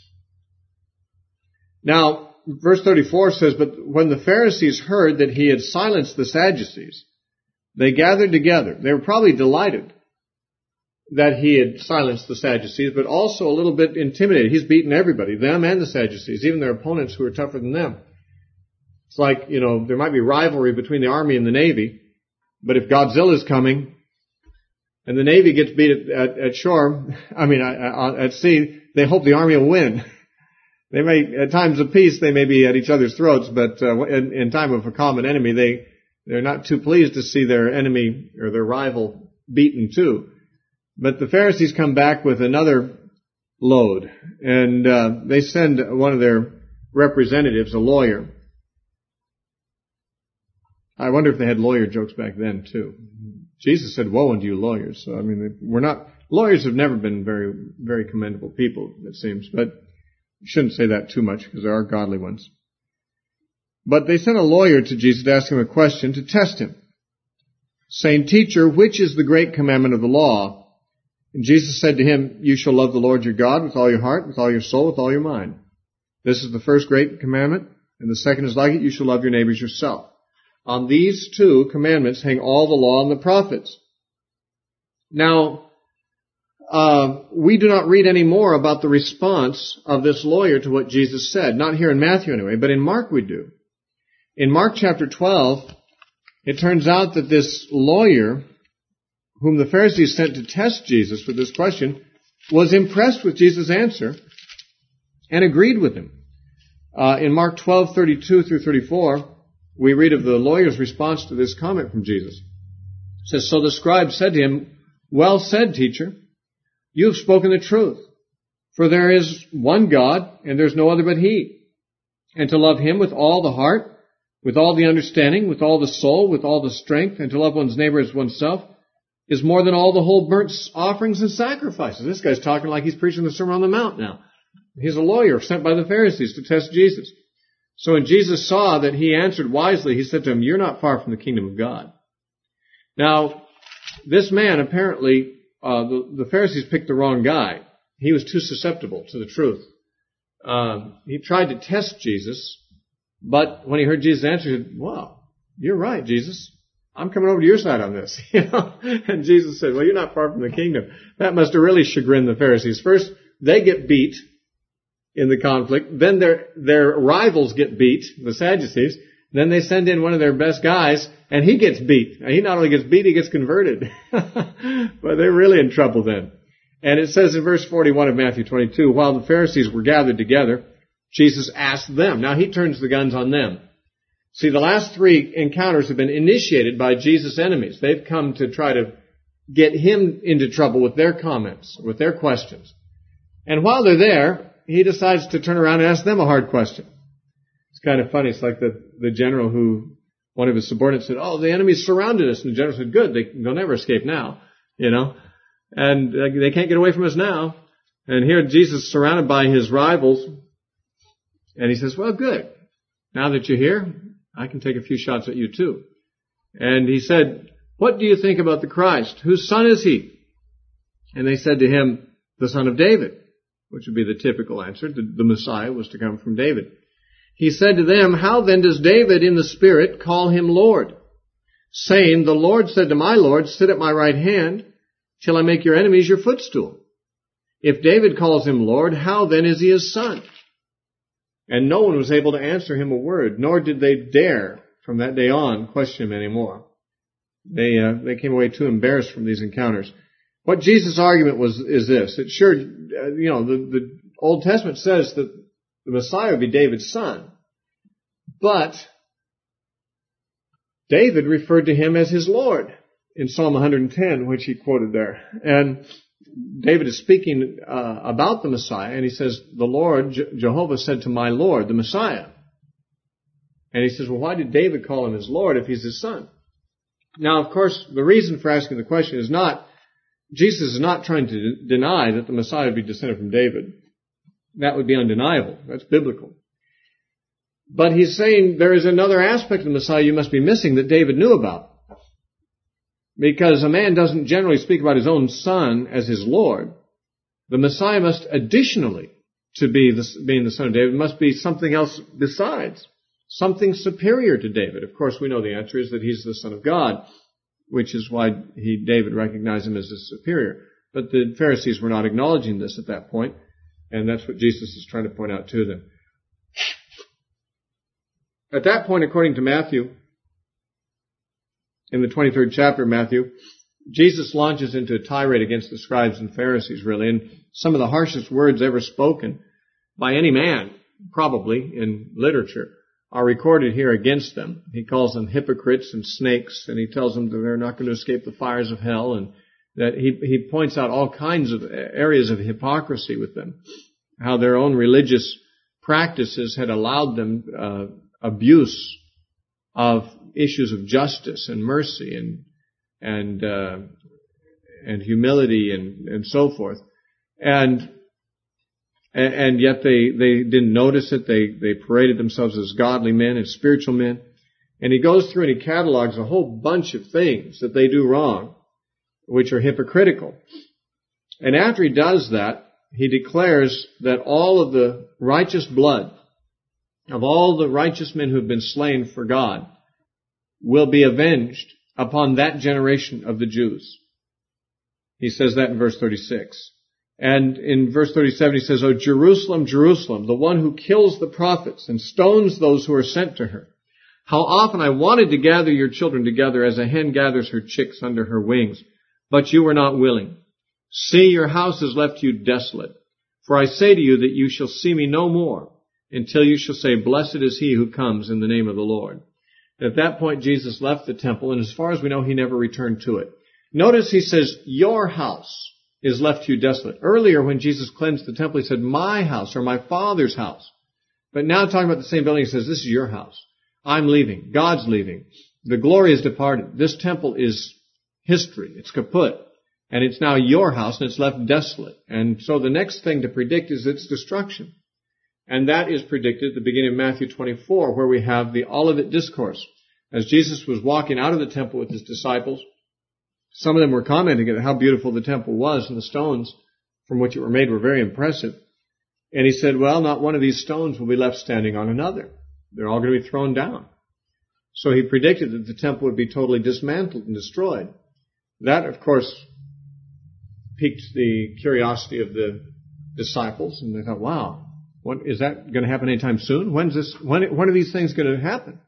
Speaker 1: Now, verse thirty-four says, but when the Pharisees heard that he had silenced the Sadducees, they gathered together. They were probably delighted that he had silenced the Sadducees, but also a little bit intimidated. He's beaten everybody, them and the Sadducees, even their opponents who are tougher than them. It's like, you know, there might be rivalry between the Army and the Navy, but if Godzilla's coming and the Navy gets beat at, at, at shore, I mean, at sea, they hope the Army will win. They may, at times of peace, they may be at each other's throats, but uh, in, in time of a common enemy, they, they're not too pleased to see their enemy or their rival beaten too. But the Pharisees come back with another load, and uh, they send one of their representatives, a lawyer. I wonder if they had lawyer jokes back then too. Jesus said, woe unto you lawyers. So, I mean, we're not, lawyers have never been very, very commendable people, it seems, but you shouldn't say that too much because there are godly ones. But they sent a lawyer to Jesus to ask him a question to test him, saying, Teacher, which is the great commandment of the law? And Jesus said to him, You shall love the Lord your God with all your heart, with all your soul, with all your mind. This is the first great commandment, and the second is like it, you shall love your neighbors yourself. On these two commandments hang all the law and the prophets. Now, Uh, we do not read any more about the response of this lawyer to what Jesus said. Not here in Matthew anyway, but in Mark we do. In Mark chapter twelve, it turns out that this lawyer, whom the Pharisees sent to test Jesus with this question, was impressed with Jesus' answer and agreed with him. Uh, in Mark twelve, thirty-two through thirty-four, we read of the lawyer's response to this comment from Jesus. It says, So the scribe said to him, Well said, teacher. You have spoken the truth. For there is one God, and there is no other but He. And to love Him with all the heart, with all the understanding, with all the soul, with all the strength, and to love one's neighbor as oneself, is more than all the whole burnt offerings and sacrifices. This guy's talking like he's preaching the Sermon on the Mount now. He's a lawyer sent by the Pharisees to test Jesus. So when Jesus saw that he answered wisely, he said to him, You're not far from the kingdom of God. Now, this man apparently... Uh, the, the Pharisees picked the wrong guy. He was too susceptible to the truth. Um, he tried to test Jesus, but when he heard Jesus answer, he said, Wow, you're right, Jesus. I'm coming over to your side on this. You know? And Jesus said, Well, you're not far from the kingdom. That must have really chagrined the Pharisees. First, they get beat in the conflict. Then their their rivals get beat, the Sadducees. Then they send in one of their best guys, and he gets beat. He not only gets beat, he gets converted. But they're really in trouble then. And it says in verse forty-one of Matthew twenty-two, while the Pharisees were gathered together, Jesus asked them. Now he turns the guns on them. See, the last three encounters have been initiated by Jesus' enemies. They've come to try to get him into trouble with their comments, with their questions. And while they're there, he decides to turn around and ask them a hard question. It's kind of funny. It's like the, the general who, one of his subordinates said, oh, the enemies surrounded us. And the general said, good, they, they'll never escape now, you know. And uh, they can't get away from us now. And here Jesus is surrounded by his rivals. And he says, well, good. Now that you're here, I can take a few shots at you too. And he said, what do you think about the Christ? Whose son is he? And they said to him, the son of David, which would be the typical answer. The, the Messiah was to come from David. He said to them, how then does David in the Spirit call him Lord, saying, the Lord said to my Lord, sit at my right hand till I make your enemies your footstool. If David calls him Lord, how then is he his son? And no one was able to answer him a word, nor did they dare from that day on question him anymore. They uh, they came away too embarrassed from these encounters. What Jesus' argument was is this: it sure, uh, you know, the, the Old Testament says that the Messiah would be David's son, but David referred to him as his Lord in Psalm one hundred ten, which he quoted there. And David is speaking uh, about the Messiah, and he says, the Lord, Je- Jehovah said to my Lord, the Messiah. And he says, well, why did David call him his Lord if he's his son? Now, of course, the reason for asking the question is not, Jesus is not trying to de- deny that the Messiah would be descended from David. That would be undeniable. That's biblical. But he's saying there is another aspect of the Messiah you must be missing that David knew about. Because a man doesn't generally speak about his own son as his Lord. The Messiah must additionally, to be the, being the son of David, must be something else besides. Something superior to David. Of course, we know the answer is that he's the Son of God, which is why he, David recognized him as his superior. But the Pharisees were not acknowledging this at that point, and that's what Jesus is trying to point out to them. At that point, according to Matthew, in the twenty-third chapter of Matthew, Jesus launches into a tirade against the scribes and Pharisees, really, and some of the harshest words ever spoken by any man, probably, in literature, are recorded here against them. He calls them hypocrites and snakes, and he tells them that they're not going to escape the fires of hell, and that he, he points out all kinds of areas of hypocrisy with them, how their own religious practices had allowed them uh, abuse of issues of justice and mercy and and uh, and humility and, and so forth, and and yet they they didn't notice it. They they paraded themselves as godly men and spiritual men. And he goes through and he catalogs a whole bunch of things that they do wrong, which are hypocritical. And after he does that, he declares that all of the righteous blood of all the righteous men who have been slain for God will be avenged upon that generation of the Jews. He says that in verse thirty-six. And in verse thirty-seven he says, O Jerusalem, Jerusalem, the one who kills the prophets and stones those who are sent to her. How often I wanted to gather your children together as a hen gathers her chicks under her wings, but you were not willing. See, your house has left you desolate. For I say to you that you shall see me no more until you shall say, blessed is he who comes in the name of the Lord. And at that point, Jesus left the temple, and as far as we know, he never returned to it. Notice he says, your house is left to you desolate. Earlier, when Jesus cleansed the temple, he said, my house, or my Father's house. But now talking about the same building, he says, this is your house. I'm leaving. God's leaving. The glory is departed. This temple is history. It's kaput. And it's now your house, and it's left desolate. And so the next thing to predict is its destruction. And that is predicted at the beginning of Matthew twenty-four, where we have the Olivet Discourse. As Jesus was walking out of the temple with his disciples, some of them were commenting on how beautiful the temple was, and the stones from which it were made were very impressive. And he said, well, not one of these stones will be left standing on another. They're all going to be thrown down. So he predicted that the temple would be totally dismantled and destroyed. That, of course, piqued the curiosity of the disciples, and they thought, wow, what, is that going to happen anytime soon? When's this, when, when are these things going to happen?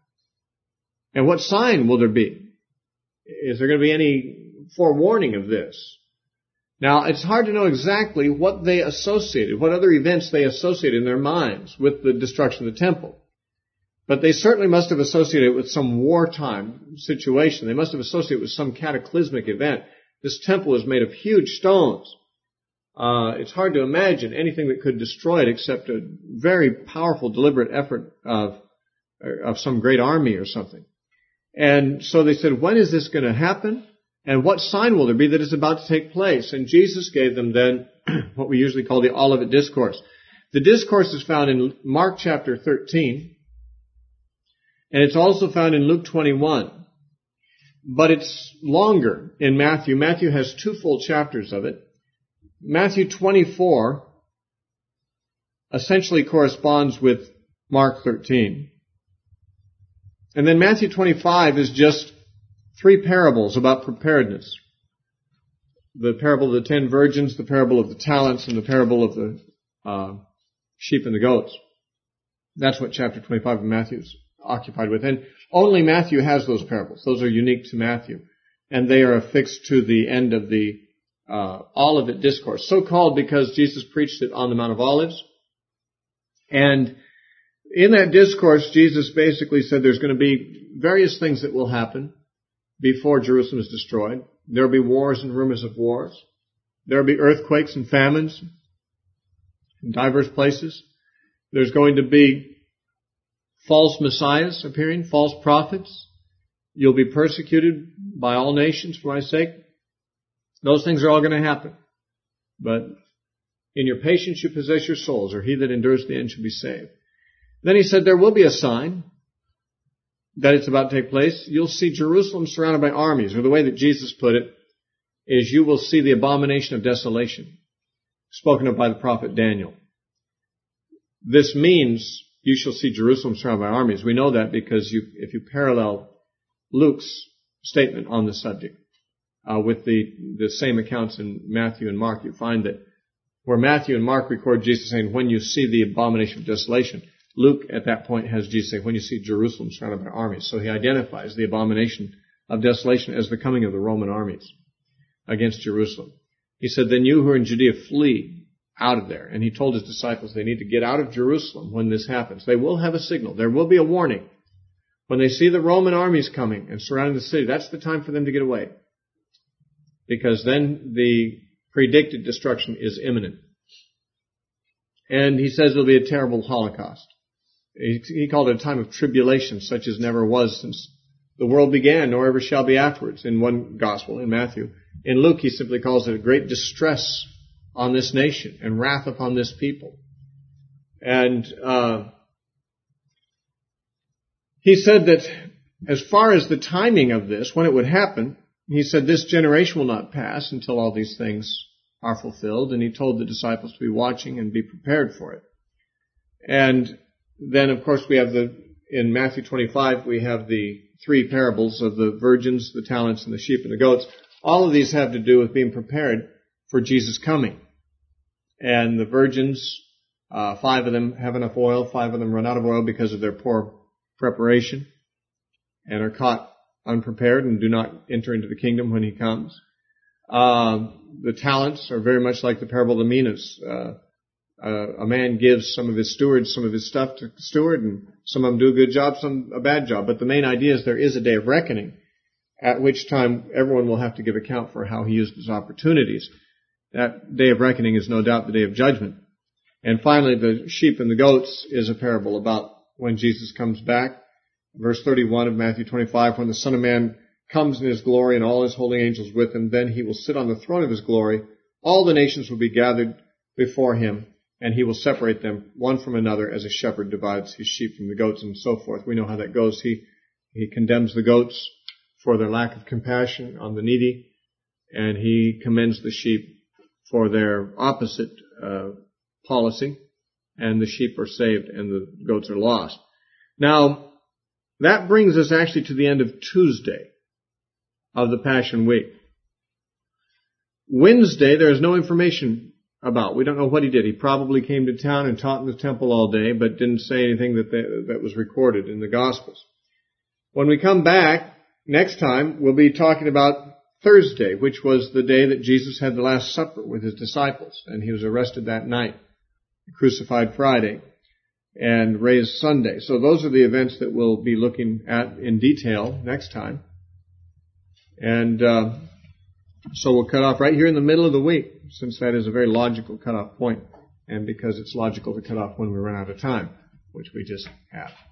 Speaker 1: And what sign will there be? Is there going to be any forewarning of this? Now, it's hard to know exactly what they associated, what other events they associated in their minds with the destruction of the temple. But they certainly must have associated it with some wartime situation. They must have associated it with some cataclysmic event. This temple is made of huge stones. Uh, it's hard to imagine anything that could destroy it except a very powerful, deliberate effort of, of some great army or something. And so they said, when is this going to happen? And what sign will there be that is about to take place? And Jesus gave them then what we usually call the Olivet Discourse. The discourse is found in Mark chapter thirteen, and it's also found in Luke twenty-one. But it's longer in Matthew. Matthew has two full chapters of it. Matthew twenty-four essentially corresponds with Mark thirteen. And then Matthew twenty-five is just three parables about preparedness. The parable of the ten virgins, the parable of the talents, and the parable of the uh, sheep and the goats. That's what chapter twenty-five of Matthew is occupied with. And only Matthew has those parables. Those are unique to Matthew. And they are affixed to the end of the uh, Olivet Discourse. So called because Jesus preached it on the Mount of Olives. And in that discourse, Jesus basically said there's going to be various things that will happen before Jerusalem is destroyed. There will be wars and rumors of wars. There will be earthquakes and famines in diverse places. There's going to be false messiahs appearing, false prophets. You'll be persecuted by all nations for my sake. Those things are all going to happen. But in your patience you possess your souls, or he that endures to the end shall be saved. Then he said there will be a sign that it's about to take place. You'll see Jerusalem surrounded by armies, or the way that Jesus put it is you will see the abomination of desolation, spoken of by the prophet Daniel. This means you shall see Jerusalem surrounded by armies. We know that because you, if you parallel Luke's statement on the subject uh, with the, the same accounts in Matthew and Mark, you find that where Matthew and Mark record Jesus saying, when you see the abomination of desolation, Luke at that point has Jesus say, when you see Jerusalem surrounded by armies. So he identifies the abomination of desolation as the coming of the Roman armies against Jerusalem. He said, then you who are in Judea flee out of there. And he told his disciples they need to get out of Jerusalem when this happens. They will have a signal. There will be a warning. When they see the Roman armies coming and surrounding the city, that's the time for them to get away. Because then the predicted destruction is imminent. And he says it'll be a terrible Holocaust. He, he called it a time of tribulation, such as never was since the world began, nor ever shall be afterwards, in one gospel, in Matthew. In Luke, he simply calls it a great distress on this nation and wrath upon this people. And uh, he said that as far as the timing of this, when it would happen, he said this generation will not pass until all these things are fulfilled. And he told the disciples to be watching and be prepared for it. And then, of course, we have the, in Matthew twenty-five, we have the three parables of the virgins, the talents, and the sheep and the goats. All of these have to do with being prepared for Jesus' coming. And the virgins, uh, five of them have enough oil, five of them run out of oil because of their poor preparation and are caught unprepared and do not enter into the kingdom when he comes. Uh, the talents are very much like the parable of the minas. Uh, uh, a man gives some of his stewards some of his stuff to steward, and some of them do a good job, some a bad job. But the main idea is there is a day of reckoning, at which time everyone will have to give account for how he used his opportunities. That day of reckoning is no doubt the day of judgment. And finally, the sheep and the goats is a parable about when Jesus comes back. Verse thirty-one of Matthew twenty-five, when the Son of Man comes in his glory and all his holy angels with him, then he will sit on the throne of his glory. All the nations will be gathered before him, and he will separate them one from another as a shepherd divides his sheep from the goats, and so forth. We know how that goes. He, he condemns the goats for their lack of compassion on the needy, and he commends the sheep for their opposite uh, policy, and the sheep are saved and the goats are lost. Now, that brings us actually to the end of Tuesday of the Passion Week. Wednesday, there is no information about. We don't know what he did. He probably came to town and taught in the temple all day, but didn't say anything that they, that was recorded in the Gospels. When we come back next time, we'll be talking about Thursday, which was the day that Jesus had the Last Supper with his disciples, and he was arrested that night, crucified Friday, and raised Sunday. So those are the events that we'll be looking at in detail next time. And uh, so we'll cut off right here in the middle of the week, since that is a very logical cutoff point, and because it's logical to cut off when we run out of time, which we just have.